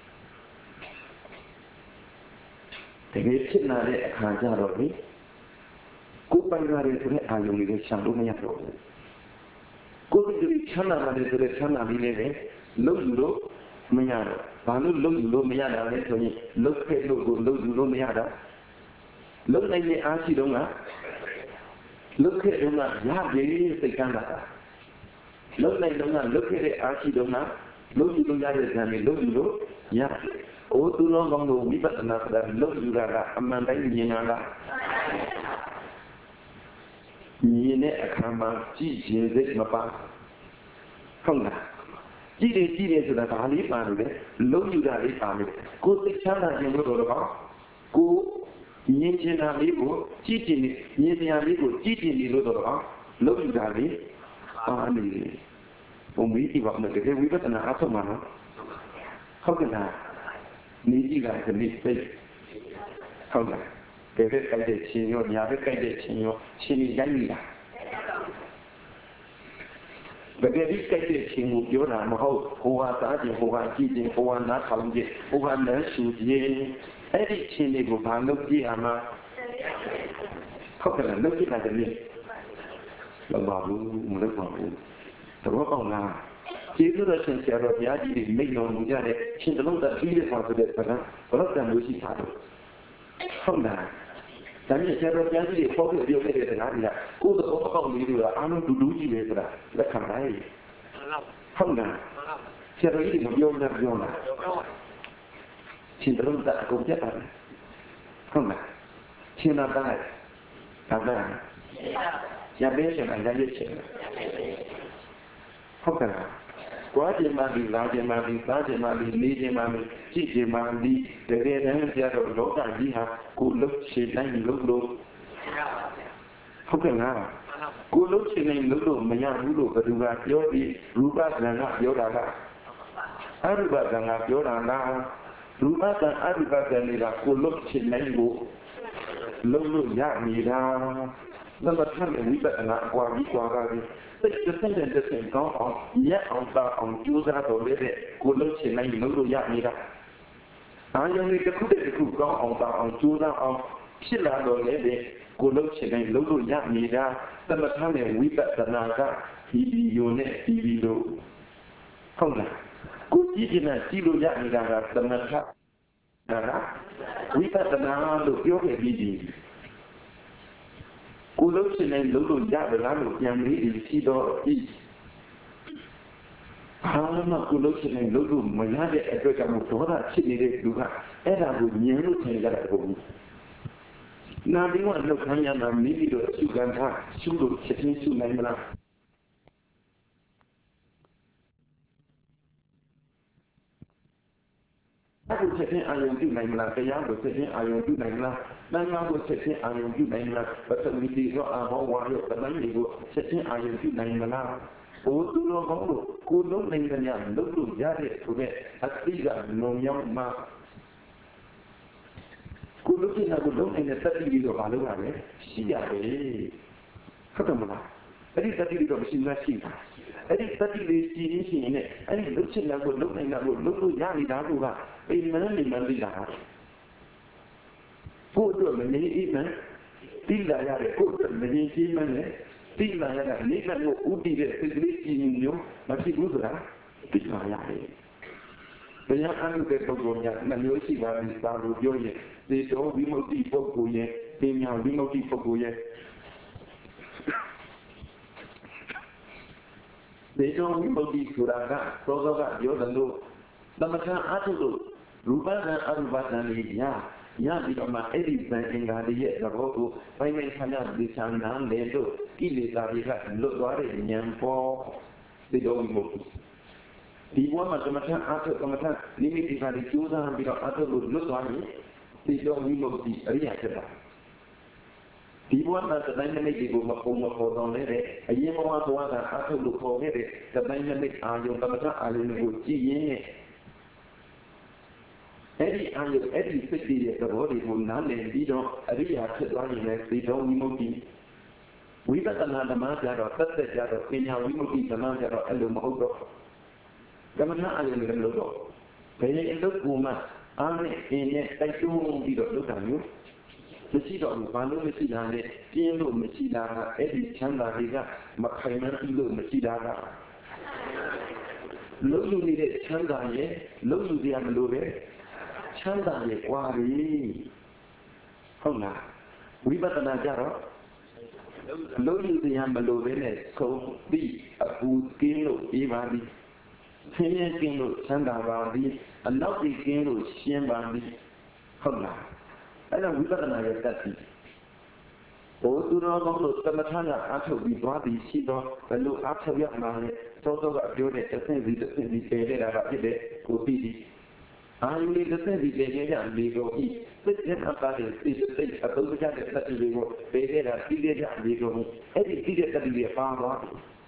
တကယ်ဖြစ်လာတဲ့အခါကျတော့လေကိုပိုင်ရတဲ့ဆိုတဲ့အာယုံလေးကိုရှောင်လို့မရတော့ဘူးကိုယ်ဒီချမ်းသာတဲ့ဆိုတဲ့ချမ်းသာလေးလေးလုံလို့မရတော့ဘာလို့လုံလို့မရတာလဲဆိုရင်လုံခဲ့လို့ကိုလုံလို့မရတာလုံနိုင်တဲ့အားရှိတော့ကလုံခဲ့တော့ကရပြီစိတ်ကမ်းတာလုံနိုင်တော့ကလုံခဲ့တဲ့အားရှိတော့ကလုံလို့ရတဲ့ဇာတ်တွေလုံလို့ရအိုးသူလုံးကောင်းလို့ဝိပဿနာဆိုတာလုံယူတာကအမှန်တိုင်းမြင်တာကမြင်တဲ့အခါမှာကြည့်ရင်စိတ်မပါဟုတ်လားကြည့်တယ်ကြည့်တယ်ဆိုတာဒါလေးပါလို့လေလုံးယူတာလေးပါလို့ကိုယ်သိချမ်းသာခြင်းလို့တော့ကောကိုမြင်ချင်တာလေးကိုကြည့်ချင်မြင်စရာလေးကိုကြည့်ချင်နေလို့တော့ကောလုံးယူတာလေးပါနေတယ်ဘုံမီးဒီပါမယ်တကယ်ဝိပဿနာအထုတ်မှာနော်ဟုတ်ကဲ့လားနေကြည့်တာကနေ့စိတ်ဟုတ်လားဘယ်ဘက်ကြိုက်တဲ့ချင်းရောညာဘက်ကြိုက်တဲ့ချင်းရောချင်းကြီးရိုက်နေတာဘယ်လိုကြိုက်တဲ့ချင်းကိုပြောတာမဟုတ်ဟိုဟာစားခြင်းဟိုဟာကြည့်ခြင်းဟိုဟာနားထောင်ခြင်းဟိုဟာလမ်းရှူခြင်းအဲ့ဒီချင်းတွေကိုဘာလုပ်ကြည့်ရမှာဟုတ်ကဲ့လားလုပ်ကြည့်တာတည်းလောပါဘူးမလုပ်ပါဘူးတော့ကောင်းလားကျေးဇူးတော်ရှင်ဆရာတော်ဘုရားကြီးတွေမိတ်တော်မူကြတဲ့ရှင်တလုံးသက်ပြီးတဲ့ဆောင်ဆိုတဲ့ဗလာဘလောက်တန်လို့ရှိတာတော့ဟုတ်လားဒါနဲ့ဆရာတော်ဘုရားကြီးတွေပေါ်ပြပြောခဲ့တဲ့တရားတွေကကိုယ်တော်ကောင်းလေးတွေကအားလုံးဒူးဒူးကြီးပဲဆိုတာလက်ခံလိုက်ဟုတ်လားဆရာတော်ကြီးတွေမပြောနဲ့ပြောလားရှင်တလုံးသက်အကုန်ပြတ်တာဟုတ်လားရှင်နာတိုင်းဒါကရပဲရှင်အရင်ရရှင်ဟုတ်ကဲ့ကွာခြင်းမှပြီးလာခြင်းမှပြီးသားခြင်းမှပြီးနေခြင်းမှပြီးကြည့်ခြင်းမှပြီးတကယ်တမ်းကျတော့လောကကြီးဟာကိုလှုပ်ရှင်တိုင်းလှုပ်လို့ဟုတ်ကဲ့လားကိုလှုပ်ရှင်တိုင်းလှုပ်လို့မရဘူးလို့ဘယ်သူကပြောပြီးရူပဇံကပြောတာလားအရူပဇံကပြောတာလားရူပဇံအရူပဇံတွေကကိုလှုပ်ရှင်တိုင်းကိုလှုပ်လို့ရနေတာသမထနဲ့ဝိပဿနာအကွာကြီးကွာတာကြီးစိတ်တစ်ဆင့်တစ်ဆင့်ကောင်းအောင်ရက်အောင်သာအောင်ကြိုးစားတော်လေးတဲ့ကိုလှုပ်ချင်နိုင်လို့လို့ရနေတာအာယုန်လေးတစ်ခုတစ်ခုကောင်းအောင်သာအောင်ကြိုးစားအောင်ဖြစ်လာတော်လေးတဲ့ကိုလှုပ်ချင်နိုင်လို့လို့ရနေတာသမထနဲ့ဝိပဿနာကဒီဒီယုံနဲ့ဒီဒီလို့ဟုတ်လားကိုကြည့်ချင်တဲ့ကြည့်လို့ရနေတာကသမထဝိပဿနာလို့ပြောခဲ့ပြီးပြီကိုလုံးရှင်နဲ့လုံးလို့ရပါလားလို့ပြန်မေးပြီးရှိတော့ဤဘာမှကိုလုံးရှင်နဲ့လုံးလို့မရတဲ့အတွက်ကြောင့်ဒေါသဖြစ်နေတဲ့လူကအဲ့ဒါကိုမြင်လို့ထင်ကြတာပေါ့နာပြီးတော့လောက်ခံရတာမိပြီးတော့ရှုခံထားရှုလို့ချက်ချင်းရှုနိုင်မလားအဲ့ဒီချက်ချင်းအာရုံပြုနိုင်မလားတရားကိုချက်ချင်းအာရုံပြုနိုင်မလားတန်ခါကိုချက်ချင်းအာရုံပြုနိုင်မလားပထဝီတိရောအာဘောဝါရောပထမီကိုချက်ချင်းအာရုံပြုနိုင်မလားဘိုးသူတော်ကောင်းတို့ကိုလုံးနိုင်တဲ့ညလုံးလို့ရတဲ့ဆိုတဲ့အသိကလုံရောက်မှကိုလုံးတဲ့ကိုလုံးနိုင်တဲ့တတိပြီးတော့ဘာလုပ်ရလဲရှိရတယ်ဟုတ်တယ်မလားအဲ့ဒီတတိပြီးတော့မရှိလားရှိတာအဲ့ဒီတတိလေးရှိရင်းရှိရင်လည်းအဲ့ဒီလုံးချင်တဲ့ကိုလုံးနိုင်တာကိုလုံးလို့ရနေတာကအိမ်မနဲ့နေမသိတာကိုတို့မနေအိမ်မတိလာရတဲ့ကိုတို့မနေအိမ်မနဲ့တိလာရတဲ့နေနဲ့ကိုဥတည်တဲ့စိတ်ကလေးကြီးမျိုးမရှိဘူးဆိုတာတိလာရတယ်ဘယ်ရအမှုတဲ့ပုဂ္ဂိုလ်များနှမျိုးရှိပါလိမ့်သာလို့ပြောရင်ဒီတော်ဝိမု ക്തി ပုဂ္ဂိုလ်ရဲ့ဒီမြောင်ဝိမု ക്തി ပုဂ္ဂိုလ်ရဲ့ဒီတော်ဝိမု ക്തി ဆိုတာကသောသောကပြောတယ်လို့သမထအထုလို့ရူပကံအရူပကံလေးညာရပြီးတော့မှအဲ့ဒီဗံအင်္ဂါတွေရဲ့သဘောကိုပိုင်းပိုင်းခြားခြားသိချာနားလေလို့ကိလေသာတွေကလွတ်သွားတဲ့ဉာဏ်ပေါ်ဒီတော်ဝိမု ക്തിဒီဘဝမှာသမထအထုသမထနိမိတ်တွေကနေကျိုးစားပြီးတော့အထုလို့လွတ်သွားရင်ဒီတော်ဝိမု ക്തി အရိယာဖြစ်တာဒီဘဝမှာသတိုင်းနိမိတ်တွေကိုမပုံမပေါ်တော့လေတဲ့အရင်ဘဝသွားတာအထုလို့ပေါ်ခဲ့တဲ့သတိုင်းနိမိတ်အာယုံသမထအာယုံကိုကြည့်ရင်အဲ့ဒီအာယုအဲ့ဒီစိတ်ရဲ့သဘောတွေကိုနားလည်ပြီးတော့အရိယာဖြစ်သွားရင်လည်းဒီတော်ဝိမု ക്തി ဝိပဿနာဓမ္မကြတော့သက်သက်ကြတော့ပညာဝိမု ക്തി ဓမ္မကြတော့အဲ့လိုမဟုတ်တော့ဓမ္မနာအာယုလည်းလို့တော့ဘယ်ရင်လို့ကိုမှအားနဲ့အင်းနဲ့တိုက်တွန်းပြီးတော့လုပ်တာမျိုးမရှိတော့ဘူးဘာလို့မရှိတာလဲပြင်းလို့မရှိတာကအဲ့ဒီချမ်းသာတွေကမခိုင်မပြီးလို့မရှိတာကလုံးလူနေတဲ့ချမ်းသာရဲ့လုံးလူတရားမလို့ပဲချမ်းသာရဲ့ကွာပြီဟုတ်လားဝိပဿနာကြတော့လုံးလူတရားမလို့ပဲနဲ့ဆုံးပြီးအပူကင်းလို့အေးပါပြီဆင်းရဲကင်းလို့ချမ်းသာပါပြီအနောက်ကြီးကင်းလို့ရှင်းပါပြီဟုတ်လားအဲ့ဒါဝိပဿနာရဲ့တတ်ပြီဘိုးသူတော်ကောင်းတို့သမထကအားထုတ်ပြီးသွားပြီးရှိတော့ဘယ်လိုအားထုတ်ရမှာလဲသောသောကပြောတဲ့တစ်ဆင့်စီတစ်ဆင့်စီတည်နေတာကဖြစ်တဲ့ကိုပြီးပြီးအာယုလေးတစ်ဆင့်စီတည်နေကြလေကိုဤစိတ်နဲ့အပါတဲ့စိတ်စိတ်အတုံးကြတဲ့တတိတွေကိုပေခဲ့တာပြီးလေကြလေကိုအဲ့ဒီပြီးတဲ့တတိတွေပါသွား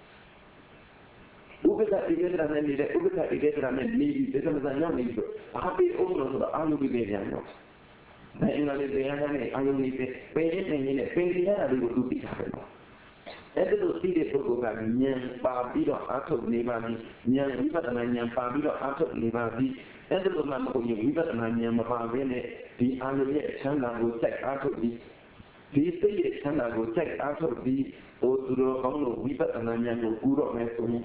ဥပ္ပဒဣဒေဒရာနဲ့နေတဲ့ဥပ္ပဒဣဒေဒရာနဲ့နေပြီးဒီကမ္ဘာရောက်နေပြီးအားပေးအောင်လို့ဆိုတော့အာယုပြီးနေပြန်တော့ဒါအင်္ဂါလေးတရားနဲ့အာယုနေပြီးပေရနေနေပေရရတာတွေကိုသူသိတာပဲနော်အဲ့ဒါလို့သိတဲ့ပုဂ္ဂိုလ်ကဉာဏ်ပါပြီးတော့အားထုတ်နေပါပြီဉာဏ်ဝိပဿနာဉာဏ်ပါပြီးတော့အားထုတ်နေပါပြီအဲ့ဒါလို့မှမဟုတ်ရင်ဝိပဿနာဉာဏ်မပါဘဲနဲ့ဒီအာယုရဲ့ချမ်းသာကိုစိုက်အားထုတ်ပြီးဒီစိတ်ရဲ့ချမ်းသာကိုစိုက်အားထုတ်ပြီးဟိုသူတော်ကောင်းလို့ဝိပဿနာဉာဏ်ကိုကူတော့မယ်ဆိုရင်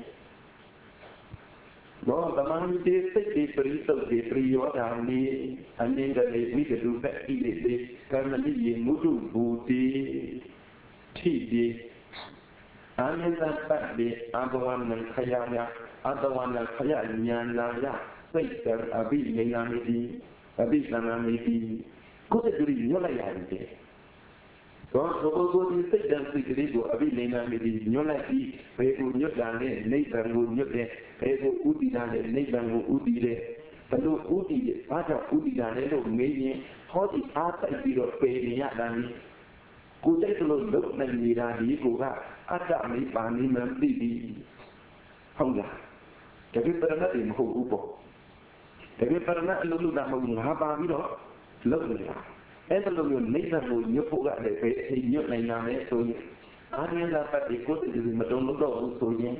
ဘောတမန်တိစိတ်တိပရိသုတ်တိပရိယောဓာနိအနိဒလေဝိတုပက်ဣတိတိကမ္မတိယေမုတုဘူတိထိတိအာနန္တပတ်တိအာဘဝနံခယယအာတဝနံခယညာနာယစိတ်တအဘိနေနာမိတိအဘိသနာမိတိကိုယ်တည်းညွှန်လိုက်ရတယ်တော့ဘုရားကိုဒီစိတ်တန်စိတ်ကလေးကိုအဘိနေနာမိတိညွှန်လိုက်ပြီးဘယ်ကိုညွှတ်တာလဲနိဗ္ဗာန်ကိုညွှတ်တယ်ဘယ်ကိုဥတည်တာလဲနိဗ္ဗာန်ကိုဥတည်တယ်ဘယ်လိုဥတည်လဲဘာကြောင့်ဥတည်တာလဲလို့မေးရင်ဟောဒီအားတိုက်ပြီးတော့ပေရရတာนี่ကိုယ်တိုက်လို့လုပ်နိုင်နေတာဒီကိုကအတ္တမိပါဏိမံသိပြီဟုတ်လားတကယ်ပရဏတ်မဟုတ်ဘူးပေါ့တကယ်ပရဏတ်အလုပ်လုပ်တာမဟုတ်ငါပါပြီးတော့လုပ်နေတာအဲ့ဒါလိုမျိုးနိဗ္ဗာန်ကိုညွတ်ဖို့ကလည်းပဲအညွတ်နိုင်တာလေဆိုရင်အာရဏပတ်ဒီကိုယ်တည်းမတုံလို့တော့ဘူးဆိုရင်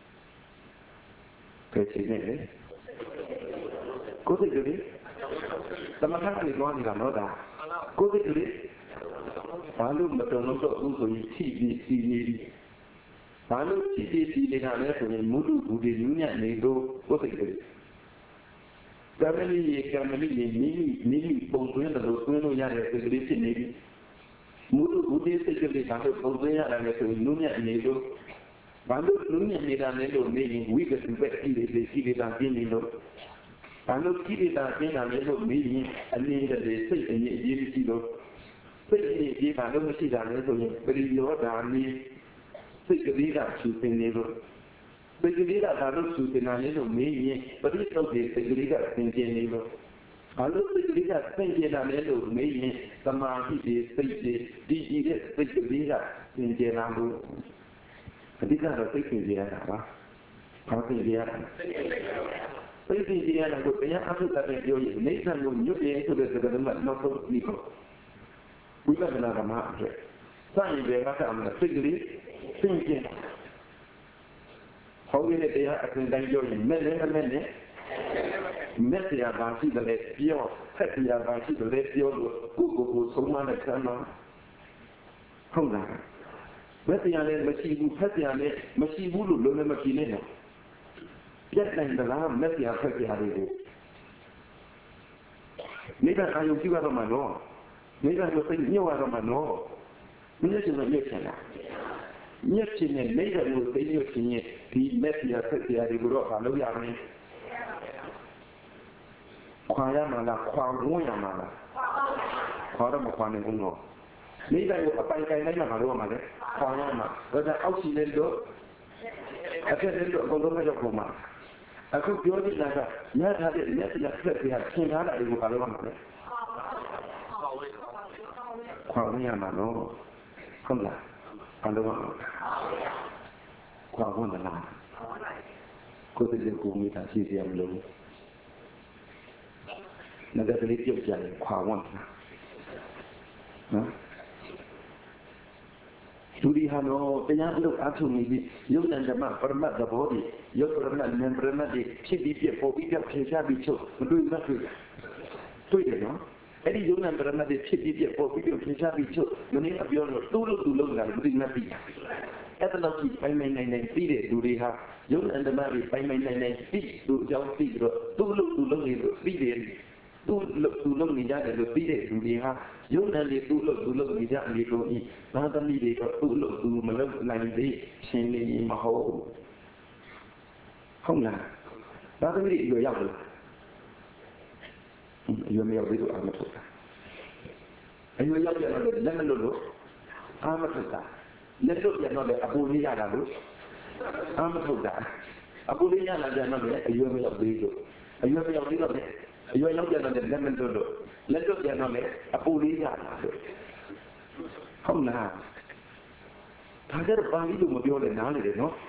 ကဲချိန်နေလေကိုယ်တည်းသမထကနေသွားနေတာမဟုတ်တာကိုယ်တည်းဘာလို့မတုံလို့တော့ဘူးဆိုရင်ထိပြီးစီနေပြီးဘာလို့ထိပြီးစီနေတာလဲဆိုရင်မုဒ္ဒဘူဒီညညနေလို့ကိုယ်တည်း family family mini mini bongsunya terus tuh yang ada segede sini mutu udah segede kalau bongsunya ada tu nunya ini tu kalau nunya ni dah ni tu ni wih kesumpet ini ni ini dah ini tu kalau kiri dah ini dah ni tu ni ini dah sih ini jadi sih tu sih ini dia kalau mesti dah ni tu beri dia dah ni segede dah susun ni tu segede dah kalau susun ni tu ni beri tu dia segede dah tinggi ni tu kalau segede dah tinggi dah ni tu ni sama ini segede di di segede dah tinggi dah tu ketika ada tinggi dah apa apa tinggi dah tinggi dah tu banyak apa tak ada jauh ni kan muncul ni tu dah segede macam tu ni tu bukan benar mana je saya berkata amat segede tinggi how ini dia akan jauh ni mana mana Mesti ada sih dari dia, hati ada sih dari dia, kuku semua nak sama, không lah. Mesti ada mesti bu, mesti ada mesti bulu lalu mesti ni. Jadi dalam mesti ada hati ada itu. Ni kan kayu juga ramai no, ni kan mesti nyawa ramai no, ni cuma ni cina. Ni cina ni kan mesti ni cina, di mesti ada hati ada itu kalau yang ni. Kuaya mana, kuang yang mana? Kuara bukan yang kuno. Ni dah apa yang kaya ni mana mana? Kuaya mana? Kerana aku sini dulu, aku sini dulu kalau macam kuma. Aku jual di mana? Ni ada ni ada kerja, sini ada ibu kalau mana? Kuaya mana? Kumla, kalau mana? Kuang mana? Kau tu kumi tak sih yang dulu. Nanti kita lihat jalan kawan, nah, studi hano, penyang lu atur ni, yuk nanti mak permat dah bodi, yuk permat dan permat di, sini dia kopi dia kerja bicu, tu itu tu, tu itu no, jadi yuk nanti permat di, sini dia kopi dia kerja bicu, ni apa yang lu, tu lu tu lu ngan, tu itu nanti, itu lagi, pai main main main pilih duri ha, yuk nanti mak pai main main main pilih, tu jauh pilih, tu lu tu lu itu pilih. Tu luk tu luk ni jadi tu pilih tu dia. Jom nanti tu luk tu luk ni jadi tu ni. Nanti ni dia tu luk tu meluk nanti sini mahu. Không lah. Nanti ni dia yang tu. Dia yang itu amat tu. Ayo yang dia nak jangan dulu. Amat tu. Lalu dia nak abu ni ada tu. Amat tu. Abu ni ada jangan dulu. Ayo yang itu. Ayo yang itu. Ayo yang dia nak jangan dulu. Lalu dia nak abu ni ada tu. Không lah. Tagar bang itu mesti oleh nali deh, no.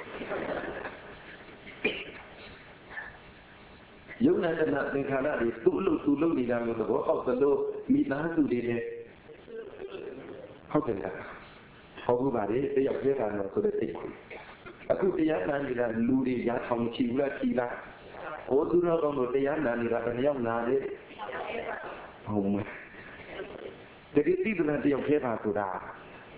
Yung nanti nak dengar di tulu tulu di dalam itu, oh kalau minah tu dia, how kan? How bari dia yang dia kan sudah tahu. Aku dia nanti dah luri ya thong ciula cila. Oh tu nak orang dia nanti dah kan yang nanti, oh my. Jadi itu nanti yang dia tu dah.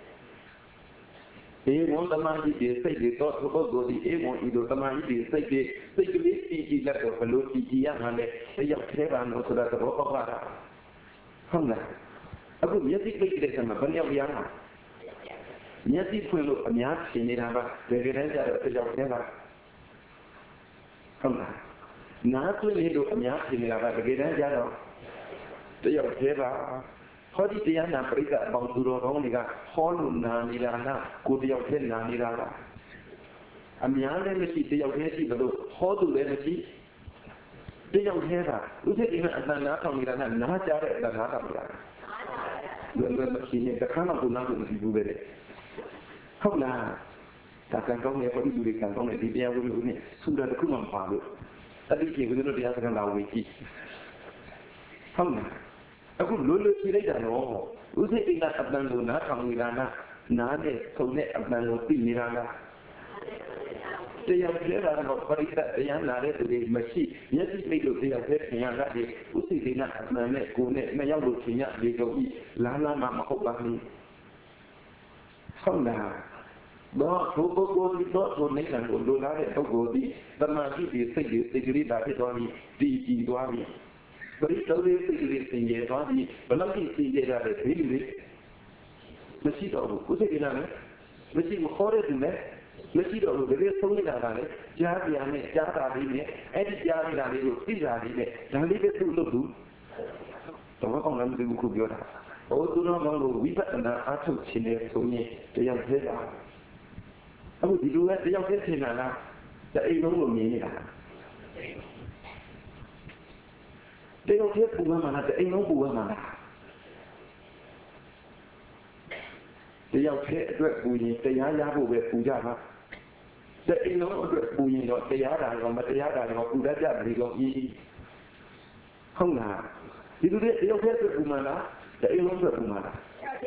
Eh, orang tamai dia saya dia tahu apa godi. Eh, orang itu tamai dia saya dia saya dia tinggi lah tu, kalau tinggi yang mana, saya kira anu sudah terlalu apa. Hamlah. Aku nyati pergi sama banyak yang. Nyati perlu banyak sini nama. Bagaimana cara saya kira. Hamlah. Nak tu ni tu banyak sini nama. Bagaimana cara saya kira. Hari dia nak pergi bang turun orang ni kan, horun nani rana, kudiau ken nani rana. Amnya le mesti dia yang hesi kalau hodu le mesti dia yang hera. Usia ini anda nak tahu ni rana, nak cari dan nak tahu rana. Dua mesti ni terkena pun nak mesti bubere. Kau lah, takkan kau ni apa diberikan kau ni dia yang dulu ni sudah ada kumam palu. Tadi kita dulu dia akan lawan ini. Kau lah. Aku lulu kira dah no. Usia ini abang lu nak kamu irana, nade kau ni abang lu pilih irana. Dia kira orang periksa dia nade tu dia mesti. Dia tu itu dia kira yang nade. Usia ini abang ni kau ni macam lu punya dia kau ni lama mama kau bagi. Kau dah. đó số cô cô đi đó số này là của đô la để đâu có đi tâm mà cái gì xây dựng xây dựng đã cái đó đi đi đi đó đi bởi đâu đi xây dựng xây dựng đó đi bởi nó cái xây dựng ra để xây dựng đi nó chỉ đâu có xây dựng này nó chỉ một khó đấy này nó chỉ đâu cái sống như là này giá thì anh ấy giá ra đi này ấy thì giá thì là đi rồi tí ra đi này đang đi cái thứ lúc đủ đó con làm cái cuộc biểu đạt ô tôi nói bằng đồ bí mật là áp dụng trên này số nhẹ để làm thế nào ông chỉรู้ว่าจะ要เทศเทนานะแต่ไอ้น้องหลวงนี้นี่ล่ะจะ要เทศปูมานะแต่ไอ้น้องปูมานะจะ要เทศด้วยปูยิงแต่ย้ายยาปูไปปูยาครับแต่ไอ้น้องด้วยปูยิงเนาะแต่ย้ายได้ก็มาแต่ย้ายได้ก็ปูได้จ้าดีก็อีห้องน้ำที่ดูดิจะ要เทศด้วยปูมานะแต่ไอ้น้องด้วยปูมานะ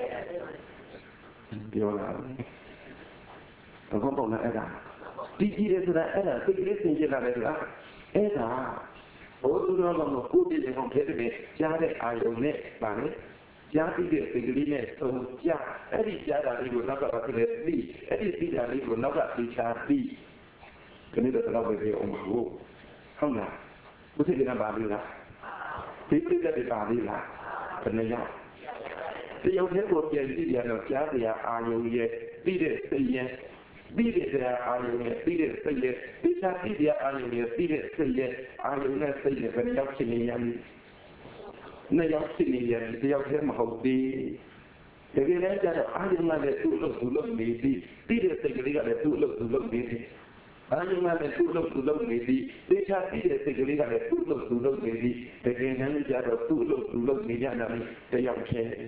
เดี๋ยวนะတော့ဘောပေါ်လာအဲ့ဒါဒီကြီးတယ်ဆိုတာအဲ့ဒါသိကလေးသင်ကြတာလေဆိုတာအဲ့ဒါဘိုးသူတော်တော်ကိုကိုတည်တယ်ကောင်ထဲတယ်ကြားတဲ့အာယုံနဲ့ဗာလေကြားပြီးတဲ့သိကလေးနဲ့သုံးကြားအဲ့ဒီကြားတာလေးကိုနောက်ကပါဖြစ်လေသိအဲ့ဒီသိတာလေးကိုနောက်ကသိချာသိဒီနေ့တော့တော့ပဲအောင်ဘူးဟုတ်လားဘုသိတယ်ပါပြီလားသိသိတဲ့ပါပြီလားဘယ်နဲ့ရောက်တယောက်တည်းကိုပြန်ကြည့်ပြန်တော့ကြားတရားအာယုံရဲ့ပြီးတဲ့သိရင်ပြီးတဲ့တရားအာယုံနဲ့ပြီးတဲ့စိတ်ရဲ့သိချာပြီးတဲ့အာယုံနဲ့ပြီးတဲ့စိတ်ရဲ့အာယုံနဲ့စိတ်ရဲ့ဘယ်ရောက်ချင်နေရမလဲ။နှစ်ယောက်ချင်နေရတယောက်တည်းမဟုတ်သေး။တကယ်လည်းကြတော့အာယုံကလည်းသူ့လို့သူ့လို့နေပြီးပြီးတဲ့စိတ်ကလေးကလည်းသူ့လို့သူ့လို့နေပြီးအာယုံကလည်းသူ့လို့သူ့လို့နေပြီးသိချာပြီးတဲ့စိတ်ကလေးကလည်းသူ့လို့သူ့လို့နေပြီးတကယ်လည်းကြတော့သူ့လို့သူ့လို့နေကြတာလေတယောက်တည်း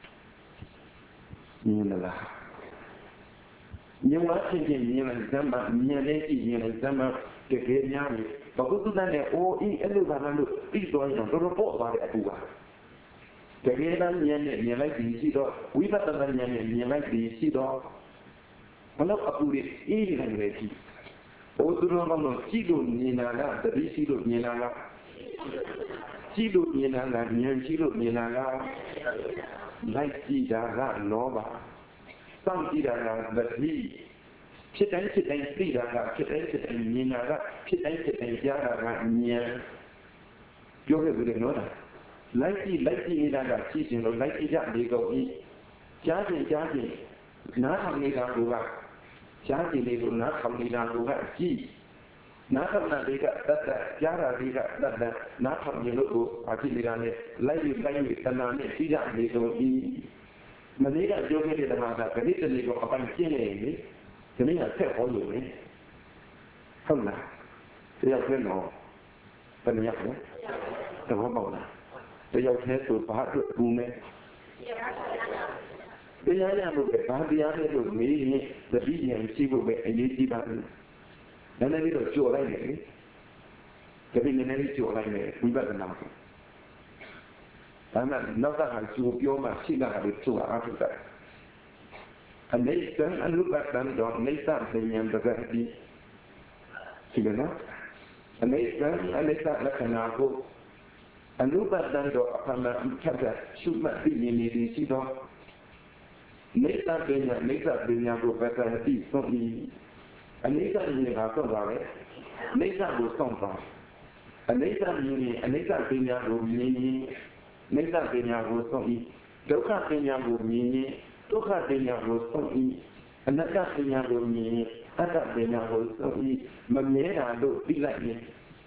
မြင်လားမြင်ဝါချင်းချင်းမြင်လိုက်စမ်းမမြင်လေးကြည့်မြင်လိုက်စမ်းမတကယ်များပြီဘဂုတုတန်နဲ့အိုးအေးအဲ့လိုပါလားလို့ပြီးသွားရင်တော့တော်တော်ပေါ့သွားတဲ့အတူပါတကယ်တမ်းမြင်နဲ့မြင်လိုက်ပြီးရှိတော့ဝိပဿနာဉာဏ်နဲ့မြင်လိုက်ပြီးရှိတော့ဘလို့အပူတွေအေးနေတယ်လေကြည့်အိုးသူတော်ကောင်းတော့ကြည့်လို့မြင်တာလားတတိရှိလို့မြင်တာလားကြည့်လို့မြင်တာလားဉာဏ်ရှိလို့မြင်တာလားလိုက်ကြည့်တာကလောဘစောင့်ကြည့်တာကသတိဖြစ်တိုင်းဖြစ်တိုင်းသိတာကဖြစ်တိုင်းဖြစ်တိုင်းမြင်တာကဖြစ်တိုင်းဖြစ်တိုင်းကြားတာကဉာဏ်ပြောခဲ့ပြီနော်လိုက်ကြည့်လိုက်ကြည့်နေတာကကြည့်ရင်လို့လိုက်ကြည့်ကြလေကုန်ပြီကြားရင်ကြားရင်နားထောင်နေတာကကြားကြည့်လေလို့နားထောင်နေတာကကြည့်နားထောင်တာတွေကတတ်တတ်ကြားတာတွေကတတ်တတ်နားထောင်နေလို့ကိုဘာကြည့်နေတာလဲလိုက်ပြီးလိုက်ပြီးတဏှာနဲ့ကြည့်ကြလေကုန်ပြီမလေးကပြောခဲ့တဲ့ဓမ္မကဂရိတ္တလေးကိုအပိုင်းကျင့်နေလေဒီနေ့ကဆက်ဟောလို့လေဟုတ်လားတရားခွင့်တော့ဘယ်နည်းလဲတော့ပေါ့လားတရားထဲဆိုဘာအတွက်ဘူးလဲတရားရဖို့ပဲဘာတရားလဲလို့မေးရင်သတိဉာဏ်ရှိဖို့ပဲအရေးကြီးပါဘူးနည်းနည်းလေးတော့ကြော်လိုက်တယ်လေဒါပေမဲ့နည်းနည်းလေးကြော်လိုက်တယ်ဝိပဿနာကိုဒါမှနောက်ကဟာကျိုးပြောမှရှိတာကလည်းသူ့အားထုတ်တယ်အနေစံအနုပတ္တံတော့နေသပညာပကတိဒီကနေ့အနေစံအနေစလက္ခဏာကိုအနုပတ္တံတော့အဖမဖြတ်တဲ့ရှုမှတ်သိမြင်နေသည်ရှိတော့နေသပညာနေသပညာကိုပကတိဆုံးဤအနေစဉာဏ်ကဆုံးသွားတယ်နေသကိုဆုံးသွားအနေစဉာဏ်အနေစပညာကိုမြင်ရင်နိစ္စပညာကိုဆုံးဤဒုက္ခပညာကိုမြင်ရင်ဒုက္ခပညာကိုဆုံးဤအနတ္တပညာကိုမြင်ရင်အတ္တပညာကိုဆုံးဤမမြဲတာလို့သိလိုက်ရင်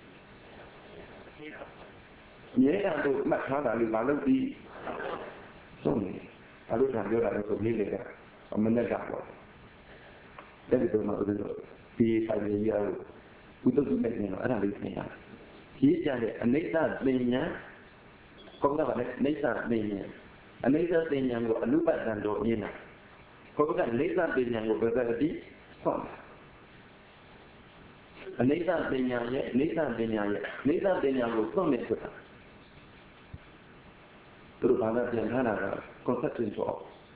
မြဲတာလို့မှတ်ထားတာလို့မလုပ်ပြီးဆုံးနေအလို့ခံပြောတာလည်းဆိုလေးလေကအမနဲ့ကပေါ့တဲ့ဒီတော့မှဦးဇင်းတို့ဒီဆိုင်ကြီးရဘုဒ္ဓဂုဏ်နဲ့အဲ့ဒါလေးသင်ရတယ်ရေးကြတဲ့အနိစ္စပညာကောင်းတာကလည်းနေစာပညာအနေစာပညာကိုအနုပတ္တံတော်မြင်တာကောင်းကနေစာပညာကိုဘယ်သက်တိဆုံးအနေစာပညာရဲ့နေစာပညာရဲ့နေစာပညာကိုဆုံးနေဆိုတာသူတို့ဘာသာပြန်ထားတာက concept ဆို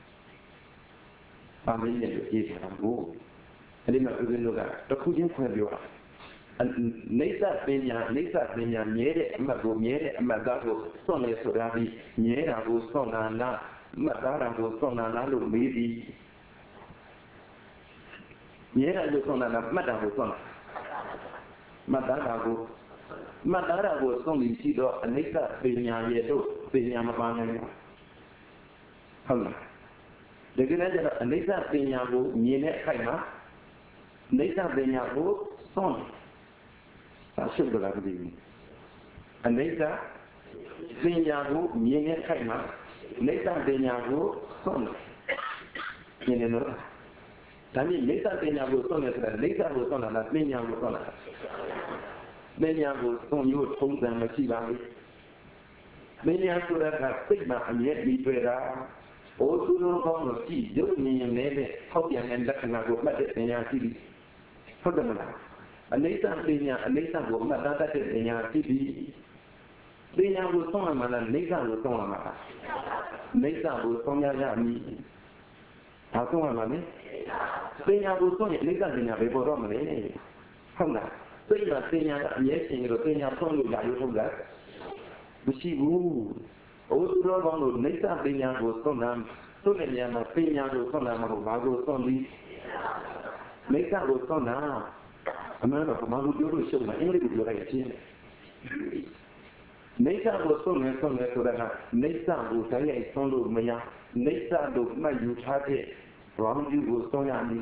ပါမင်းရဲ့ရေးထားတာကိုအဲ့ဒီမှာဦးဇင်းတို့ကတစ်ခုချင်းခွဲပြောတာနေသပညာနေသပညာမြဲတဲ့အမှတ်ကိုမြဲတဲ့အမှတ်သားကိုစွန့်လေဆိုတာပြီးမြဲတာကိုစွန့်လာလားမှတ်သားတာကိုစွန့်လာလားလို့မေးပြီး nhớ là xong là mắt đào của xong mắt đá đào của mắt đá đào của xong thì chỉ đó anh ấy cả về nhà về đâu về nhà mà bao nhiêu không để cái này là anh ấy ra về nhà của nhớ này khai mà anh ấy ra về nhà của xong ta xem được là cái gì anh ấy ra về nhà của nhớ này khai mà anh ấy ra về nhà của xong nhớ này nữa Tapi mereka tanya betul mereka, mereka betul lah, tanya betul lah. Tanya betul you thong dan masih bagi. Tanya sudah kasih maknya di pera. Oh sudah kau mesti jauh ni yang ni, kau yang hendak nak buat macam tanya sini. Kau dah mana? Mereka tanya, mereka buat macam apa tanya sini. Tanya betul mana, mereka betul mana. Mereka betul yang ni. Aku mana ni? Tanya betul ni, mereka tanya beberapa mana ni? Không nào? Tuy là tanya nhớ chuyện rồi tanya không được giải không được. Bisi bu. Ủa tôi nói rồi lấy ra tanya betul nam. Tôi này nhà mà tanya betul nam mà không bao betul đi. Lấy ra betul nam. Amma là không bao nhiêu rồi xong mà anh lấy được cái gì? Lấy ra betul này xong này tôi đã lấy ra betul cái này xong rồi mà nhà lấy ra được mà yêu cha thế. Wrong you will so yami.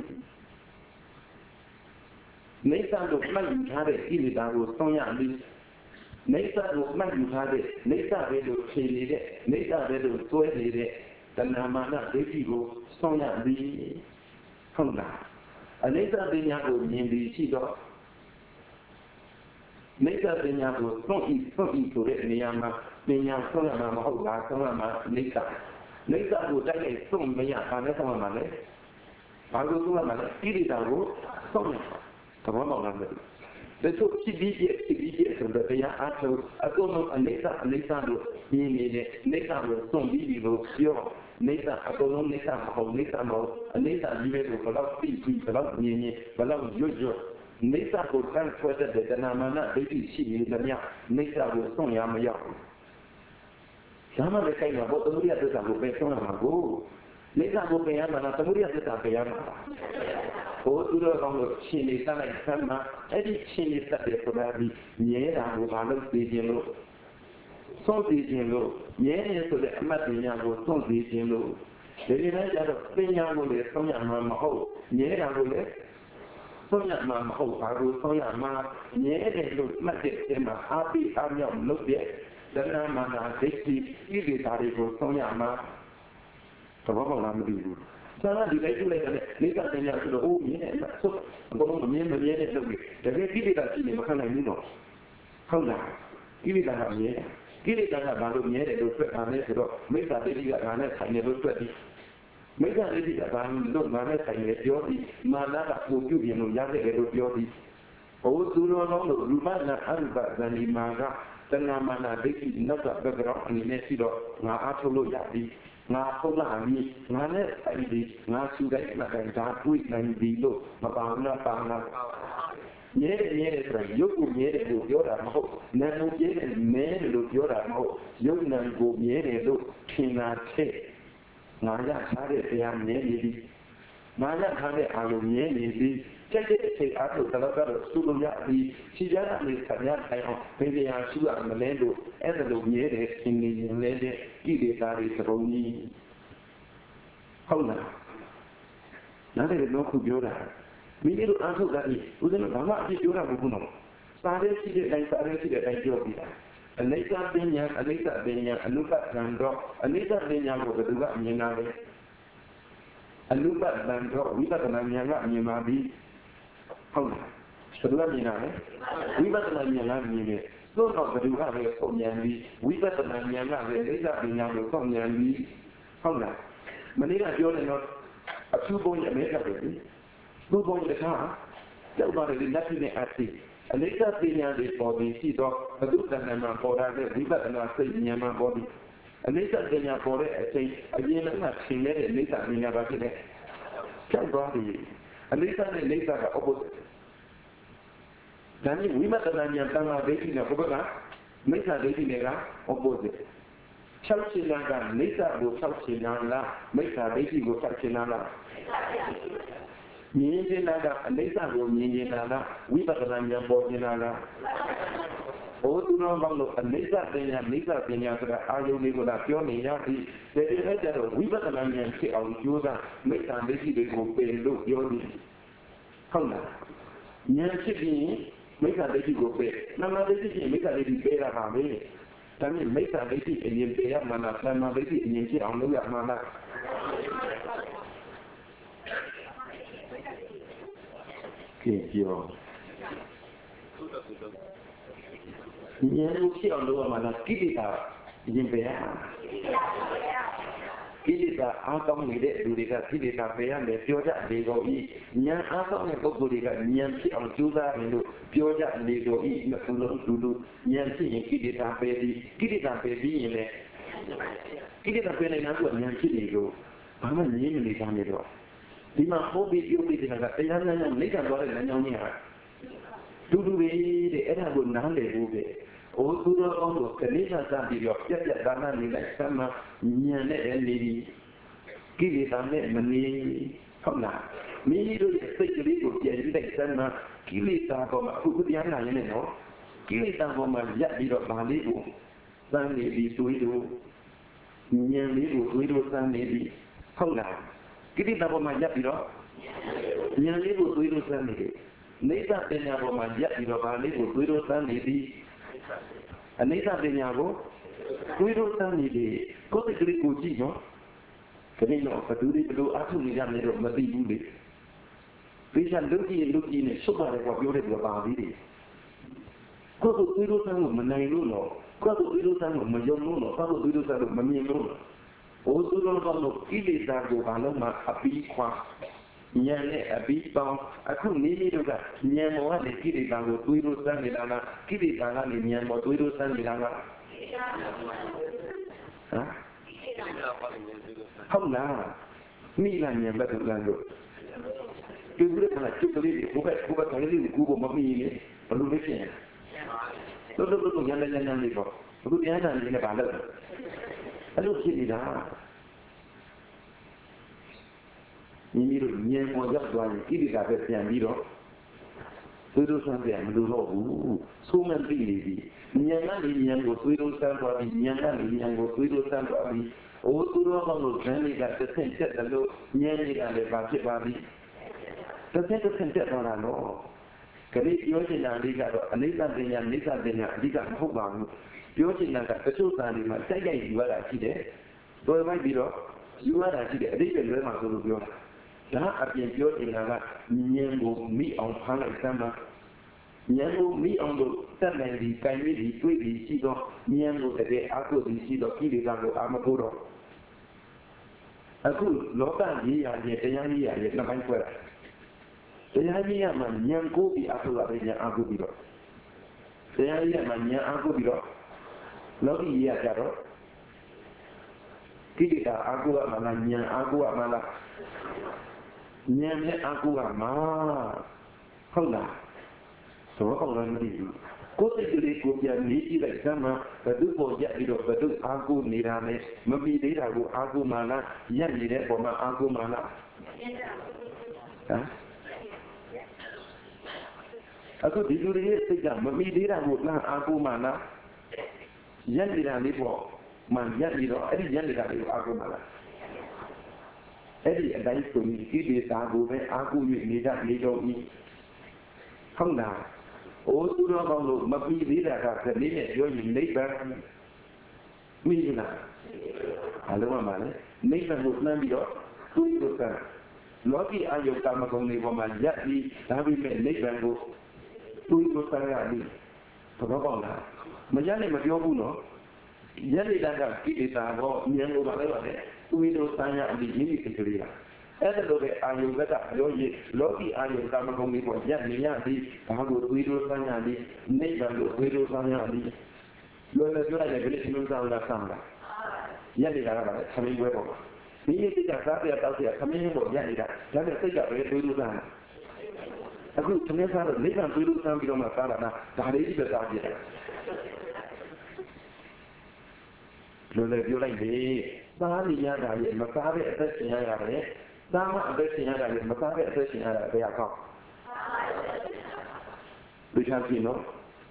Nesa do man you have it, ili da will so yami. Nesa do man you have it, Nesa vedo chili it, Nesa vedo sweat it, the namana defigo so yami. Honda. A Nesa Benyago Yindi Chido. Nesa Benyago so eat so eat to it, Niyama, Benya Sonama Hoga, Sonama, Nesa. Lấy ra đồ trái này xong mấy nhà phá xong mà lấy phá đồ xong mà lấy ý đi đào gỗ xong rồi thầm hóa bảo làm được để số chỉ đi địa chỉ đi địa xong rồi bây giờ ăn thôi à tôi nói anh lấy ra anh lấy ra đồ nhìn nhìn này lấy ra đồ xong đi đi đồ xíu lấy ra à tôi nói lấy ra không lấy ra đâu anh lấy ra đi về đồ phải lau tỉ tỉ phải lau nhìn nhìn phải lau dối dối lấy ra đồ ăn quay ra để làm mà nó để đi xí gì làm nhá lấy ra đồ xong nhà mà giàu Sama mereka yang buat temuri ada tak buat pesan aku. Mereka buat pesan mana temuri ada tak pesan. Oh tu dah orang sini sana sana. Jadi sini tak ada problem. Ni dah buat malu di lo. So di lo. Ni ni tu dah amat ni yang buat so di lo. Jadi ni ada pesan boleh so yang mahu. Ni dah boleh. So yang mahu baru so yang mah. Ni ni tu macam mana api ayam lu dia. Dan mana diksi ini dari bosnya ama, coba kalau nama dulu. Jangan dikait oleh ni tak tanya sudah oh ni ni, so kalau ni ni ni lagi. Jadi kita tak sini makan ini no. Kau dah, ini dah ni, ini dah baru ni ada dua orang ni sudah. Mereka tadi kat mana saya dua orang. Mereka tadi kat mana dua mana saya dua orang. Mana tak tujuh yang yang ada dua orang. Oh dulu orang rumah nak angkat dan lima orang. Tengah mana deki nak background ni mesti do ngah atolo jadi ngah pola ni ngah ne tadi ngah sudah nak dah tweet dan video apa mana apa mana nyere nyere terus yoku nyere do yoda mau nanu nyere nyere do yoda mau yok nan go nyere do kina te ngah ya sare tiang nyere di ngah ya sare alu nyere di Jadi saya ada kalau kalau suruh ya di sejarah ni kerja saya pilih yang sudah melendo, ada dunia ni ini melendo kiri dari seruni. Kau nak? Nanti nak kujora. Mini tu ansur dari, udah nama di kujora bukan? Sare sih dari sare sih dari jauh dia. Aneka benya, aneka benya, anuka gandro, aneka benya aku kedua menyenangkan. Anuka gandro, kita kenal menyenangkan menyemadi. Không, sự là gì nào đấy? Quý bác là nhà làm gì vậy? Tôi nói về điều khác về không nhà đi. Quý bác là nhà làm về đấy là vì nhà được không nhà đi. Không nào? Mà nếu là vô này nó, à chú bố nhà mấy cái đấy. Chú bố nhà khác, cháu nói là đi nát thì này ác thì. À lấy ra thì nhà để bỏ đi thì đó, à lúc là nhà mà bỏ ra đấy, quý bác là xây nhà mà bỏ đi. À lấy ra thì nhà bỏ đấy, thì à gì nó là xin đấy, lấy ra thì nhà bà cái đấy. Cháu nói thì Anita ni Anita ka opposite. Dan ini wima tanah yang tanah desi ni apa kan? Anita desi ni kan opposite. Chau cina kan Anita bu chau cina lah, Anita desi bu chau cina lah. မြင်ကျင်တာကအနိစ္စကိုမြင်ကျင်တာကဝိပဿနာဉာဏ်ပေါ်ကျင်တာကဘုသူတော်ဘာလို့အနိစ္စပညာအနိစ္စပညာဆိုတာအာယုန်လေးကိုပြောနေရပြီဒီလိုနဲ့ကြတော့ဝိပဿနာဉာဏ်ဖြစ်အောင်ကြိုးစားမိစ္ဆာဒိဋ္ဌိတွေကိုပယ်လို့ပြောနေဟုတ်လားဉာဏ်ဖြစ်ပြီးမိစ္ဆာဒိဋ္ဌိကိုပယ်နာမဒိဋ္ဌိဖြစ်မိစ္ဆာဒိဋ္ဌိပယ်တာပါပဲဒါနဲ့မိစ္ဆာဒိဋ္ဌိအရင်ပယ်ရမှလားနာမဒိဋ္ဌိအရင်ဖြစ်အောင်လုပ်ရမှလားကြည့်ပြောဉာဏ်ကိုဖြစ်အောင်လုပ်ရမှလားကိလေသာရင်ပယ်ရမှာကိလေသာအားကောင်းနေတဲ့လူတွေကကိလေသာပယ်ရမယ်ပြောကြလေကုန်ဤဉာဏ်အားကောင်းတဲ့ပုဂ္ဂိုလ်တွေကဉာဏ်ဖြစ်အောင်ကြိုးစားတယ်လို့ပြောကြလေကုန်ဤမကူလို့လူလူဉာဏ်ဖြစ်ရင်ကိလေသာပယ်ပြီးကိလေသာပယ်ပြီးရင်လည်းကိလေသာပယ်နိုင်တာကဉာဏ်ဖြစ်နေလို့ဘာမှငြင်းမနေသားနေတော့ဒီမှာဟောပြီးပြုပြီးတဲ့ကတရားနဲ့နိစ္စသွားတဲ့လမ်းကြောင်းကြီးဟာဒူဒူပဲတဲ့အဲ့ဒါကိုနားလည်ဖို့ပဲဘုသူတော်ကောင်းတို့ကလေးသာစပြီးတော့ပြက်ပြက်သားသားနေလိုက်ဆမ်းမညံနဲ့နေပြီးကိလေသာနဲ့မနေဟုတ်လားမိမိတို့ရဲ့စိတ်ကလေးကိုပြန်ပြီးလိုက်ဆမ်းမကိလေသာပေါ်မှာအခုတရားနာရင်လည်းနော်ကိလေသာပေါ်မှာရပ်ပြီးတော့ဗာလေးကိုစမ်းနေပြီးတွေးလို့ညံလေးကိုတွေးလို့စမ်းနေပြီးဟုတ်လားကိလေသာပေါ်မှာရပ်ပြီးတော့ဉာဏ်လေးကိုတွေးလို့စမ်းနေတယ်နိစ္စပညာပေါ်မှာရပ်ပြီးတော့ဗာလေးကိုတွေးလို့စမ်းနေပြီးအနိစ္စပညာကိုတွေးလို့စမ်းနေတယ်ကိုယ်စိတ်ကလေးကိုကြည့်နော်ခဏတော့ဘသူတွေဘလို့အထုနေကြတယ်တော့မသိဘူးလေဒီချာလူကြီးလူကြီးနဲ့ရှုပ်ပါတယ်ကွာပြောတဲ့သူကပါသေးတယ်ကိုယ်ကိုတွေးလို့စမ်းလို့မနိုင်လို့တော့ကိုယ်ကိုတွေးလို့စမ်းလို့မယုံလို့တော့ကိုယ်ကိုတွေးလို့စမ်းလို့မမြင်လို့ဘုသူတော်ကောင်းတို့ကိလေသာကိုဘာလို့မှအပီးခွာဉာဏ်နဲ့အပီးပေါင်းအခုနေနေတို့ကဉာဏ်ပေါ်ကနေကိလေသာကိုတွေးလို့စမ်းနေတာလားကိလေသာကနေဉာဏ်ပေါ်တွေးလို့စမ်းနေတာလားဟမ်ဟုတ်လားမိလာဉာဏ်ပဲတူလမ်းတို့ဒီလိုကလည်းကျုပ်ကလေးကိုဘယ်ကိုဘယ်ကလေးကိုကိုမမီးလေဘယ်လိုလဲဖြစ်လဲတို့တို့တို့ဉာဏ်နဲ့ဉာဏ်နဲ့လေးပေါ့အခုတရားနာနေလည်းဘာလို့အဲ့လိုဖြစ်နေတာမိမိတို့ဉာဏ်ပေါ်ရောက်သွားရင်ကိလေသာပဲပြန်ပြီးတော့သွေးတို့ဆန်းပြန်မလို့တော့ဘူးသိုးမှန်ပြီလေဒီဉာဏ်နဲ့ဉာဏ်ကိုသွေးတို့ဆန်းသွားပြီးဉာဏ်နဲ့ဉာဏ်ကိုသွေးတို့ဆန်းသွားပြီးအိုးသူတော်ကောင်းတို့ဉာဏ်လေးကတစ်ဆင့်တက်တယ်လို့ဉာဏ်လေးကလည်းဘာဖြစ်ပါလိမ့်တစ်ဆင့်တစ်ဆင့်တက်သွားတာတော့ခရီးပြောချင်တာလေးကတော့အနိစ္စပညာနိစ္စပညာအဓိကမဟုတ်ပါဘူးပြောချင်တာကတချို့သာနေမှာတိုက်ရိုက်ယူရတာရှိတယ်။တော်မိုက်ပြီးတော့ယူရတာရှိတယ်အတိတ်ကလွဲမှာဆိုလို့ပြောတာ။ဒါအပြင်ပြောချင်တာကဉာဏ်ကိုမိအောင်ဖမ်းလိုက်စမ်းပါ။ဉာဏ်ကိုမိအောင်လို့တတ်နိုင်ပြီးကြိုင်ပြီးတွေးပြီးရှိတော့ဉာဏ်ကိုတကယ်အားကိုးပြီးရှိတော့ကိလေသာကိုအာမကိုတော့အခုလောကကြီးရရဲ့တရားကြီးရရဲ့နှစ်ပိုင်းခွဲတာ။တရားကြီးရမှာဉာဏ်ကိုပြီးအားကိုးတာပဲဉာဏ်အားကိုးပြီးတော့တရားကြီးရမှာဉာဏ်အားကိုးပြီးတော့လောကီရကြတော့ကိလေသာအာကုရမလားဉာဏ်အာကုရမလားဉာဏ်နဲ့အာကုရမှာဟုတ်လားသောကောလည်းမသိဘူးကိုယ်စိတ်ကလေးကိုပြန်နေကြည့်လိုက်စမ်းမှာဘယ်သူပေါ်ရက်ပြီးတော့ဘယ်သူအာကုနေတာလဲမပြီးသေးတာကိုအာကုမှလားရက်နေတဲ့ပုံမှာအာကုမှလားဟမ်အခုဒီလူတွေရဲ့စိတ်ကမပြီးသေးတာကိုလမ်းအာကုမှလားရက်နေတာလေးပေါ့မှရက်ပြီးတော့အဲ့ဒီရက်နေတာလေးကိုအာကုမှလားအဲ့ဒီအတိုင်းဆိုပြီးကိလေသာကိုပဲအာကု၍နေတတ်နေတော့ဤဟုတ်လားအိုးသူတော်ကောင်းလို့မပြီးသေးတာကကလေးနဲ့ပြောရင်နိဗ္ဗာန်မိလားအလုံးမှာလေနိဗ္ဗာန်ကိုနှမ်းပြီးတော့သူ့ကိုကလောကီအာယုကာမဂုဏ်တွေပေါ်မှာရက်ပြီးဒါပေမဲ့နိဗ္ဗာန်ကိုသူ့ကိုကရပြီးတော့ကောင်းလားမရနဲ့မပြောဘူးနော်ရနေတာကကိလေသာတော့ဉာဏ်ကိုပါလဲပါလေသူ့တို့ဆန်းရအပြီးမိမိကိစ္စလေးလားအဲ့ဒါလိုပဲအာယုကကပြောရည်လောကီအာယုကာမဂုဏ်တွေပေါ်ရက်နေရပြီးဘာကိုသွေးတို့ဆန်းရပြီးနိဗ္ဗာန်ကိုသွေးတို့ဆန်းရပြီးလောလည်းပြောလိုက်တယ်ဘယ်လိုမျိုးစားလာဆန်းတာရက်နေတာကလည်းသမင်းပွဲပေါ်မှာမိမိစိတ်ကစားပြတောက်ပြသမင်းပေါ်ရက်နေတာဒါနဲ့စိတ်ကပဲသွေးတို့ဆန်းတာအခုသမင်းစားတော့နိဗ္ဗာန်သွေးတို့ဆန်းပြီးတော့မှစားတာလားဒါလေးကြီးပဲစားပြတယ်လောလည်းပြောလိုက်တယ်စားနေရတာလေမစားတဲ့အသက်ရှင်ရရတယ်စားမအသက်ရှင်ရတာလည်းမစားတဲ့အသက်ရှင်ရတာဘယ်ကောင်းဒီချမ်းပြနော်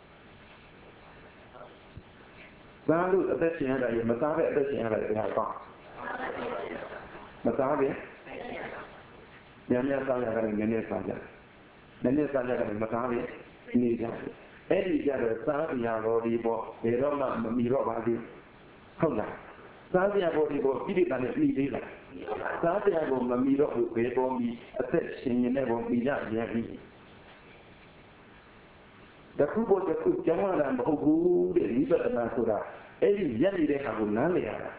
စားလို့အသက်ရှင်ရတာလည်းမစားတဲ့အသက်ရှင်ရတာဘယ်ကောင်းမစားပဲညညစားရတာလည်းနည်းနည်းစားကြနည်းနည်းစားကြတယ်မစားပဲနေကြအဲ့ဒီကြတော့စားပြာတော်ဒီပေါ့ဘယ်တော့မှမမီတော့ပါဘူးဟုတ်လားစားပြာတော်ဒီပေါ့ပြိတ္တနဲ့ပြီးသေးလားစားပြာကိုမမီတော့ဘူးဘယ်ပေါ်မီအသက်ရှင်နေတဲ့ပုံပြီးရပြန်ပြီတခုပေါ်တစ်ခုကျောင်းလာမဟုတ်ဘူးတဲ့ဝိပဿနာဆိုတာအဲ့ဒီရက်နေတဲ့ဟာကိုနားလည်ရတာ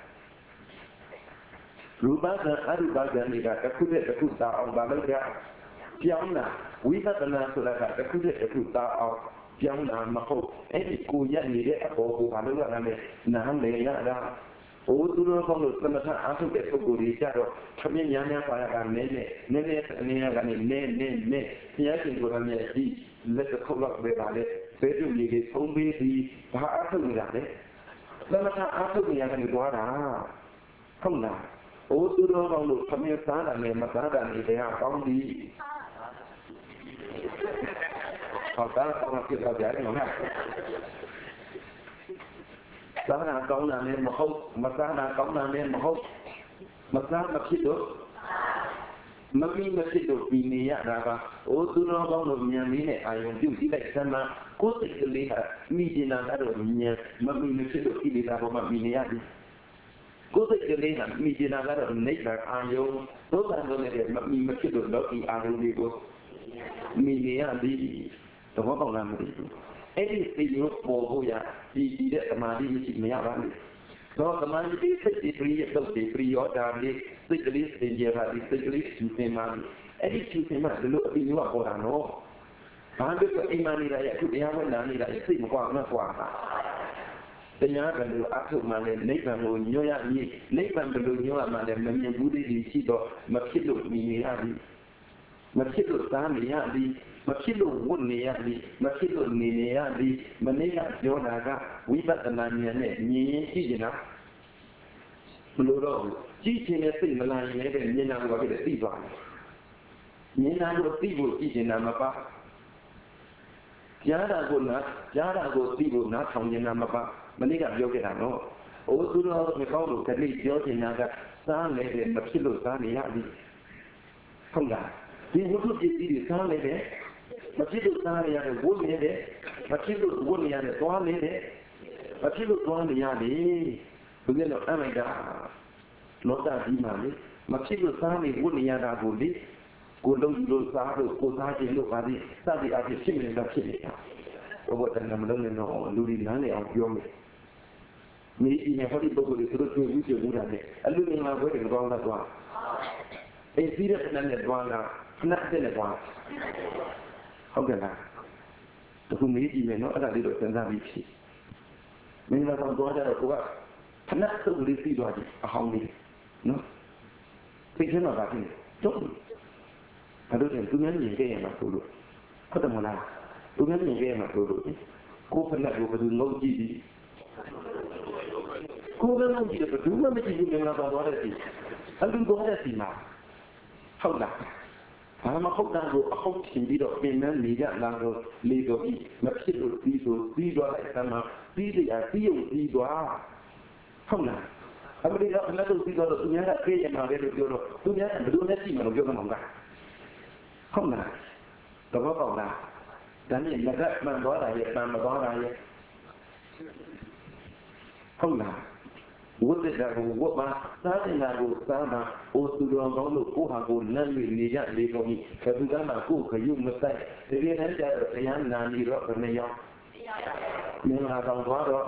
ရူပကံအရူပကံတွေကတခုနဲ့တခုသာအောင်ပါလို့ကြပြောင်းလာဝိပဿနာဆိုတာကတခုနဲ့တခုသာအောင်ပြောင်းလာမဟုတ်အဲ့ဒီကိုရက်နေတဲ့အပေါ်ကိုဘာလို့ရတာလဲနားလည်ရတာဟိုသူတို့ကောလို့သမထအားထုတ်တဲ့ပုဂ္ဂိုလ်တွေကြတော့ခမင်းညာညာပါရကနည်းနည်းနည်းနည်းအနေနဲ့ကနေနည်းနည်းနည်းဘုရားရှင်ကိုယ်တော်မြတ်ဒီလက်တစ်ခုလောက်ပဲပါလေဘယ်သူကြီးကြီးသုံးပြီးဒီဘာအားထုတ်နေတာလဲသမထအားထုတ်နေရတယ်ကြွားတာဟုတ်လားဟိုသူတို့ကောလို့ခမင်းစားတာနဲ့မစားတာနဲ့တရားကောင်းပြီဟောတာတော့ပြတော့ကြတယ်နော်စားတာကောင်းတာလည်းမဟုတ်မစားတာကောင်းတာလည်းမဟုတ်မစားမဖြစ်တော့မမီမဖြစ်တော့ပြီးနေရတာပါအိုးသူတော်ကောင်းတို့ဉာဏ်လေးနဲ့အာယုံပြုကြည့်လိုက်စမ်းမှာကိုယ်စိတ်ကလေးဟာမိကျင်တာကတော့ဉာဏ်မမီမဖြစ်တော့ဣတိတာပေါ်မှာပြီးနေရပြီကိုယ်စိတ်ကလေးဟာမိကျင်တာကတော့နိဗ္ဗာန်အာယုံသို့တော်လည်းမမီမဖြစ်တော့လောကီအာယုံတွေကိုမိနေရပြီသဘောပေါက်လားမသိဘူးအဲ့ဒီစိတ်မျိုးပေါ်ဖို့ရဒီဒီတဲ့သမာဓိမရှိမရပါဘူးတော့သမာဓိစိတ်တွေပြည့်တော့ဒီပြရောတာလေးစိတ်ကလေးစင်ကြပါဒီစိတ်ကလေးယူနေမှာအဲ့ဒီယူနေမှာဒီလိုအပြီးမျိုးပေါ်တာနော်ဘာလို့အိမ်မနေတာရဲ့အခုတရားဝင်လာနေတာစိတ်မကွာမကွာတရားကလေးအထုမှလည်းနိဗ္ဗာန်ကိုညွှန်ရမည်နိဗ္ဗာန်ဘယ်လိုညွှန်ရမှလည်းမမြင်ဘူးသေးသည်ရှိတော့မဖြစ်လို့မြင်ရပြီမဖြစ်လို့သားနေရသည်မဖြစ်လို့ဝတ်နေရသည်မဖြစ်လို့နေနေရသည်မနေ့ကပြောတာကဝိပဿနာဉာဏ်နဲ့မြင်ရင်ကြည့်နေတာမလို့တော့ကြည့်ခြင်းနဲ့စိတ်မလာရင်လည်းမြင်တာကိုပဲသိသွားတယ်မြင်တာကိုသိဖို့ကြည့်နေတာမပါကြားတာကိုနားကြားတာကိုသိဖို့နားထောင်နေတာမပါမနေ့ကပြောခဲ့တာနော်အိုးသူတော်မကောင်းလို့ခဏပြောနေတာကစားနေတယ်မဖြစ်လို့စားနေရသည်ဟုတ်လားဒီဝိသုပ္ပစ္စည်းတွေစားနေတယ်မဖြစ်လို့စားနေရတယ်ဝတ်နေတယ်မဖြစ်လို့ဝတ်နေရတယ်သွားနေတယ်မဖြစ်လို့သွားနေရတယ်ဘုရားတော့အမိတ်တာလောကကြီးမှာလေမဖြစ်လို့စားနေဝတ်နေရတာကိုလေကိုလုံးလို့စားလို့ကိုစားခြင်းလို့ပါသည်စသည်အဖြစ်ဖြစ်နေတာဖြစ်နေတာဘုရားတန်ခါမလုံးနဲ့တော့လူတွေနားလည်အောင်ပြောမယ်မိဒီနဲ့ဟောဒီပုဂ္ဂိုလ်တွေသူတို့တွေ့ပြီးကြည့်ဘူးတာနဲ့အလူငင်မှာဘယ်လိုကောင်းတာတော့အေးပြီးတဲ့နဲ့နဲ့တွားတာခဏတည်းနဲ့တွားဟုတ်ကဲ့လားတခုမေးကြည့်မယ်နော်အဲ့ဒါလေးတော့စဉ်းစားပြီးဖြစ်မင်းကတော့တွားကြတော့ကိုကခဏစုပ်လေးပြီးသွားကြည့်အဟောင်းလေးနော်သိချင်တော့ပါပြီတော့ဘာလို့လဲသူများမြင်ခဲ့ရမှာဆိုလို့ဟုတ်တယ်မလားသူများမြင်ခဲ့ရမှာဆိုလို့ကိုဖက်နဲ့ကိုဘယ်သူငုံကြည့်ပြီးကိုယ်ကလည်းကြည့်တယ်ဘယ်သူမှမကြည့်ဘူးမင်းကတော့တွားတဲ့စီအလူတွားတဲ့စီမှာဟုတ်လားဘာမှဟုတ်တာကိုအဟုတ်ချင်းပြီးတော့ပြင်နှန်းနေကြလာတော့လေတော့မဖြစ်လို့ပြီးဆိုပြီးတော့လိုက်သမှာပြီးရပြီးရုံပြီးသွားဟုတ်လားအမရိကလည်းတော့ပြီးတော့သူများကပြေးရမှာပဲလို့ပြောတော့သူများကဘယ်လိုနဲ့ကြည့်မှလို့ပြောမှာမဟုတ်လားဟုတ်လားတော့ပေါ့လားဒါနဲ့လက်ကမှန်သွားတာရဲ့မှန်မသွားတာရဲ့ဟုတ်လားဝတ်တဲ့ကိုဝတ်ပါစားတဲ့ကိုစားပါအိုသူတော်ကောင်းလို့ကိုဟာကိုလမ်းပြီးနေရလေကုန်ပြီဘယ်သူကမှကိုခရုမဆိုင်ဒီနေ့တည်းကျတော့တရားနာနေတော့ဘယ်နှယောက်မင်္ဂလာဆောင်သွားတော့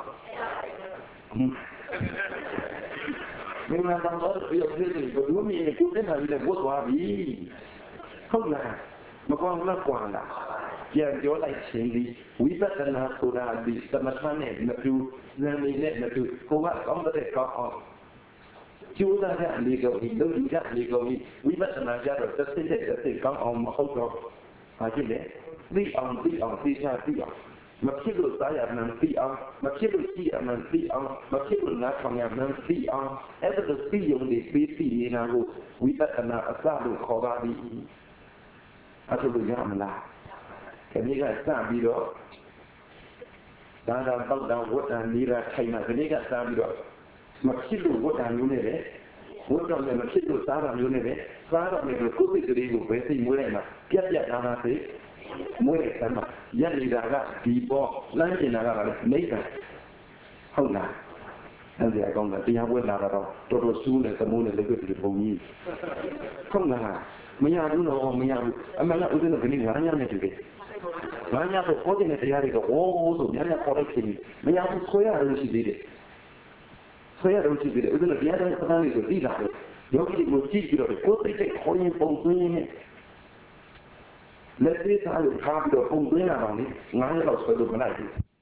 မင်္ဂလာဆောင်သွားပြီးတော့ဒီလိုဘုရားမြင်ကိုတဲ့နာပြီးလည်းဝတ်သွားပြီဟုတ်လားမကွာလားကွာလားပြန်ပြောလိုက်ချင်းဒီဝိပဿနာဆိုတာဒီသမထနဲ့မတူဉာဏ်နဲ့မတူကိုကကောင်းတဲ့ကောင်းအောင်ကျိုးသားတဲ့အလေးကောင်းဒီလုံကြီးတဲ့အလေးကောင်းဒီဝိပဿနာကြတော့တစ်စိတ်တစ်စိတ်ကောင်းအောင်မဟုတ်တော့ဘာဖြစ်လဲသိအောင်သိအောင်သိချသိအောင်มาคิดดูสายมันตีเอามาคิดดูที่มันตีเอามาคิดดูนักทำงานมันตีเอาเอฟเฟอร์ตียงดีปีตีนะกูวิปัสสนาอัศดูขอบาดีอัศดูยามละแค่นี้ก็สร้างบีโดดาราต้องดาววัดอันนี้ละใครมาแค่นี้ก็สร้างบีโดมาคิดดูวัดอันนู้นเลยวัดอันนี้มาคิดดูสร้างอันนู้นเลยสร้างอันนี้ก็คุยกันดีกูไปสิมวยมาเกี่ยวยากนะสิมวยกันมายันลีดาก็ดีพอนั่นเองนะก็เลยไม่กันห้องน้ำนั่นเองก็เลยที่ฮาวเวลาเราตัวเราสู้เลยสมุนเลยก็ถือพวกนี้ห้องน้ำไม่อยากรู้หรอกไม่อยากรู้อ่ะมันละอุดรก็นี่งานยังไม่ถึงเลยงานยังก็โคตรเนี่ยที่ยาริก็โอ้โหสุดยอดเนี่ยพอได้คิดไม่อยากรู้ช่วยอะไรรู้สิดีเลยช่วยอะไรรู้สิดีเลยอุดรที่ยาริก็ตั้งอยู่ที่ละยกที่กูชี้ที่เราโคตรที่คอยปงตัวนี้လက်သေးသားလို့ထားပြီးတော့ပုံသွင်းလာတော့လေငါးရက်လောက်ဆွဲလို့မလိုက်ဘူး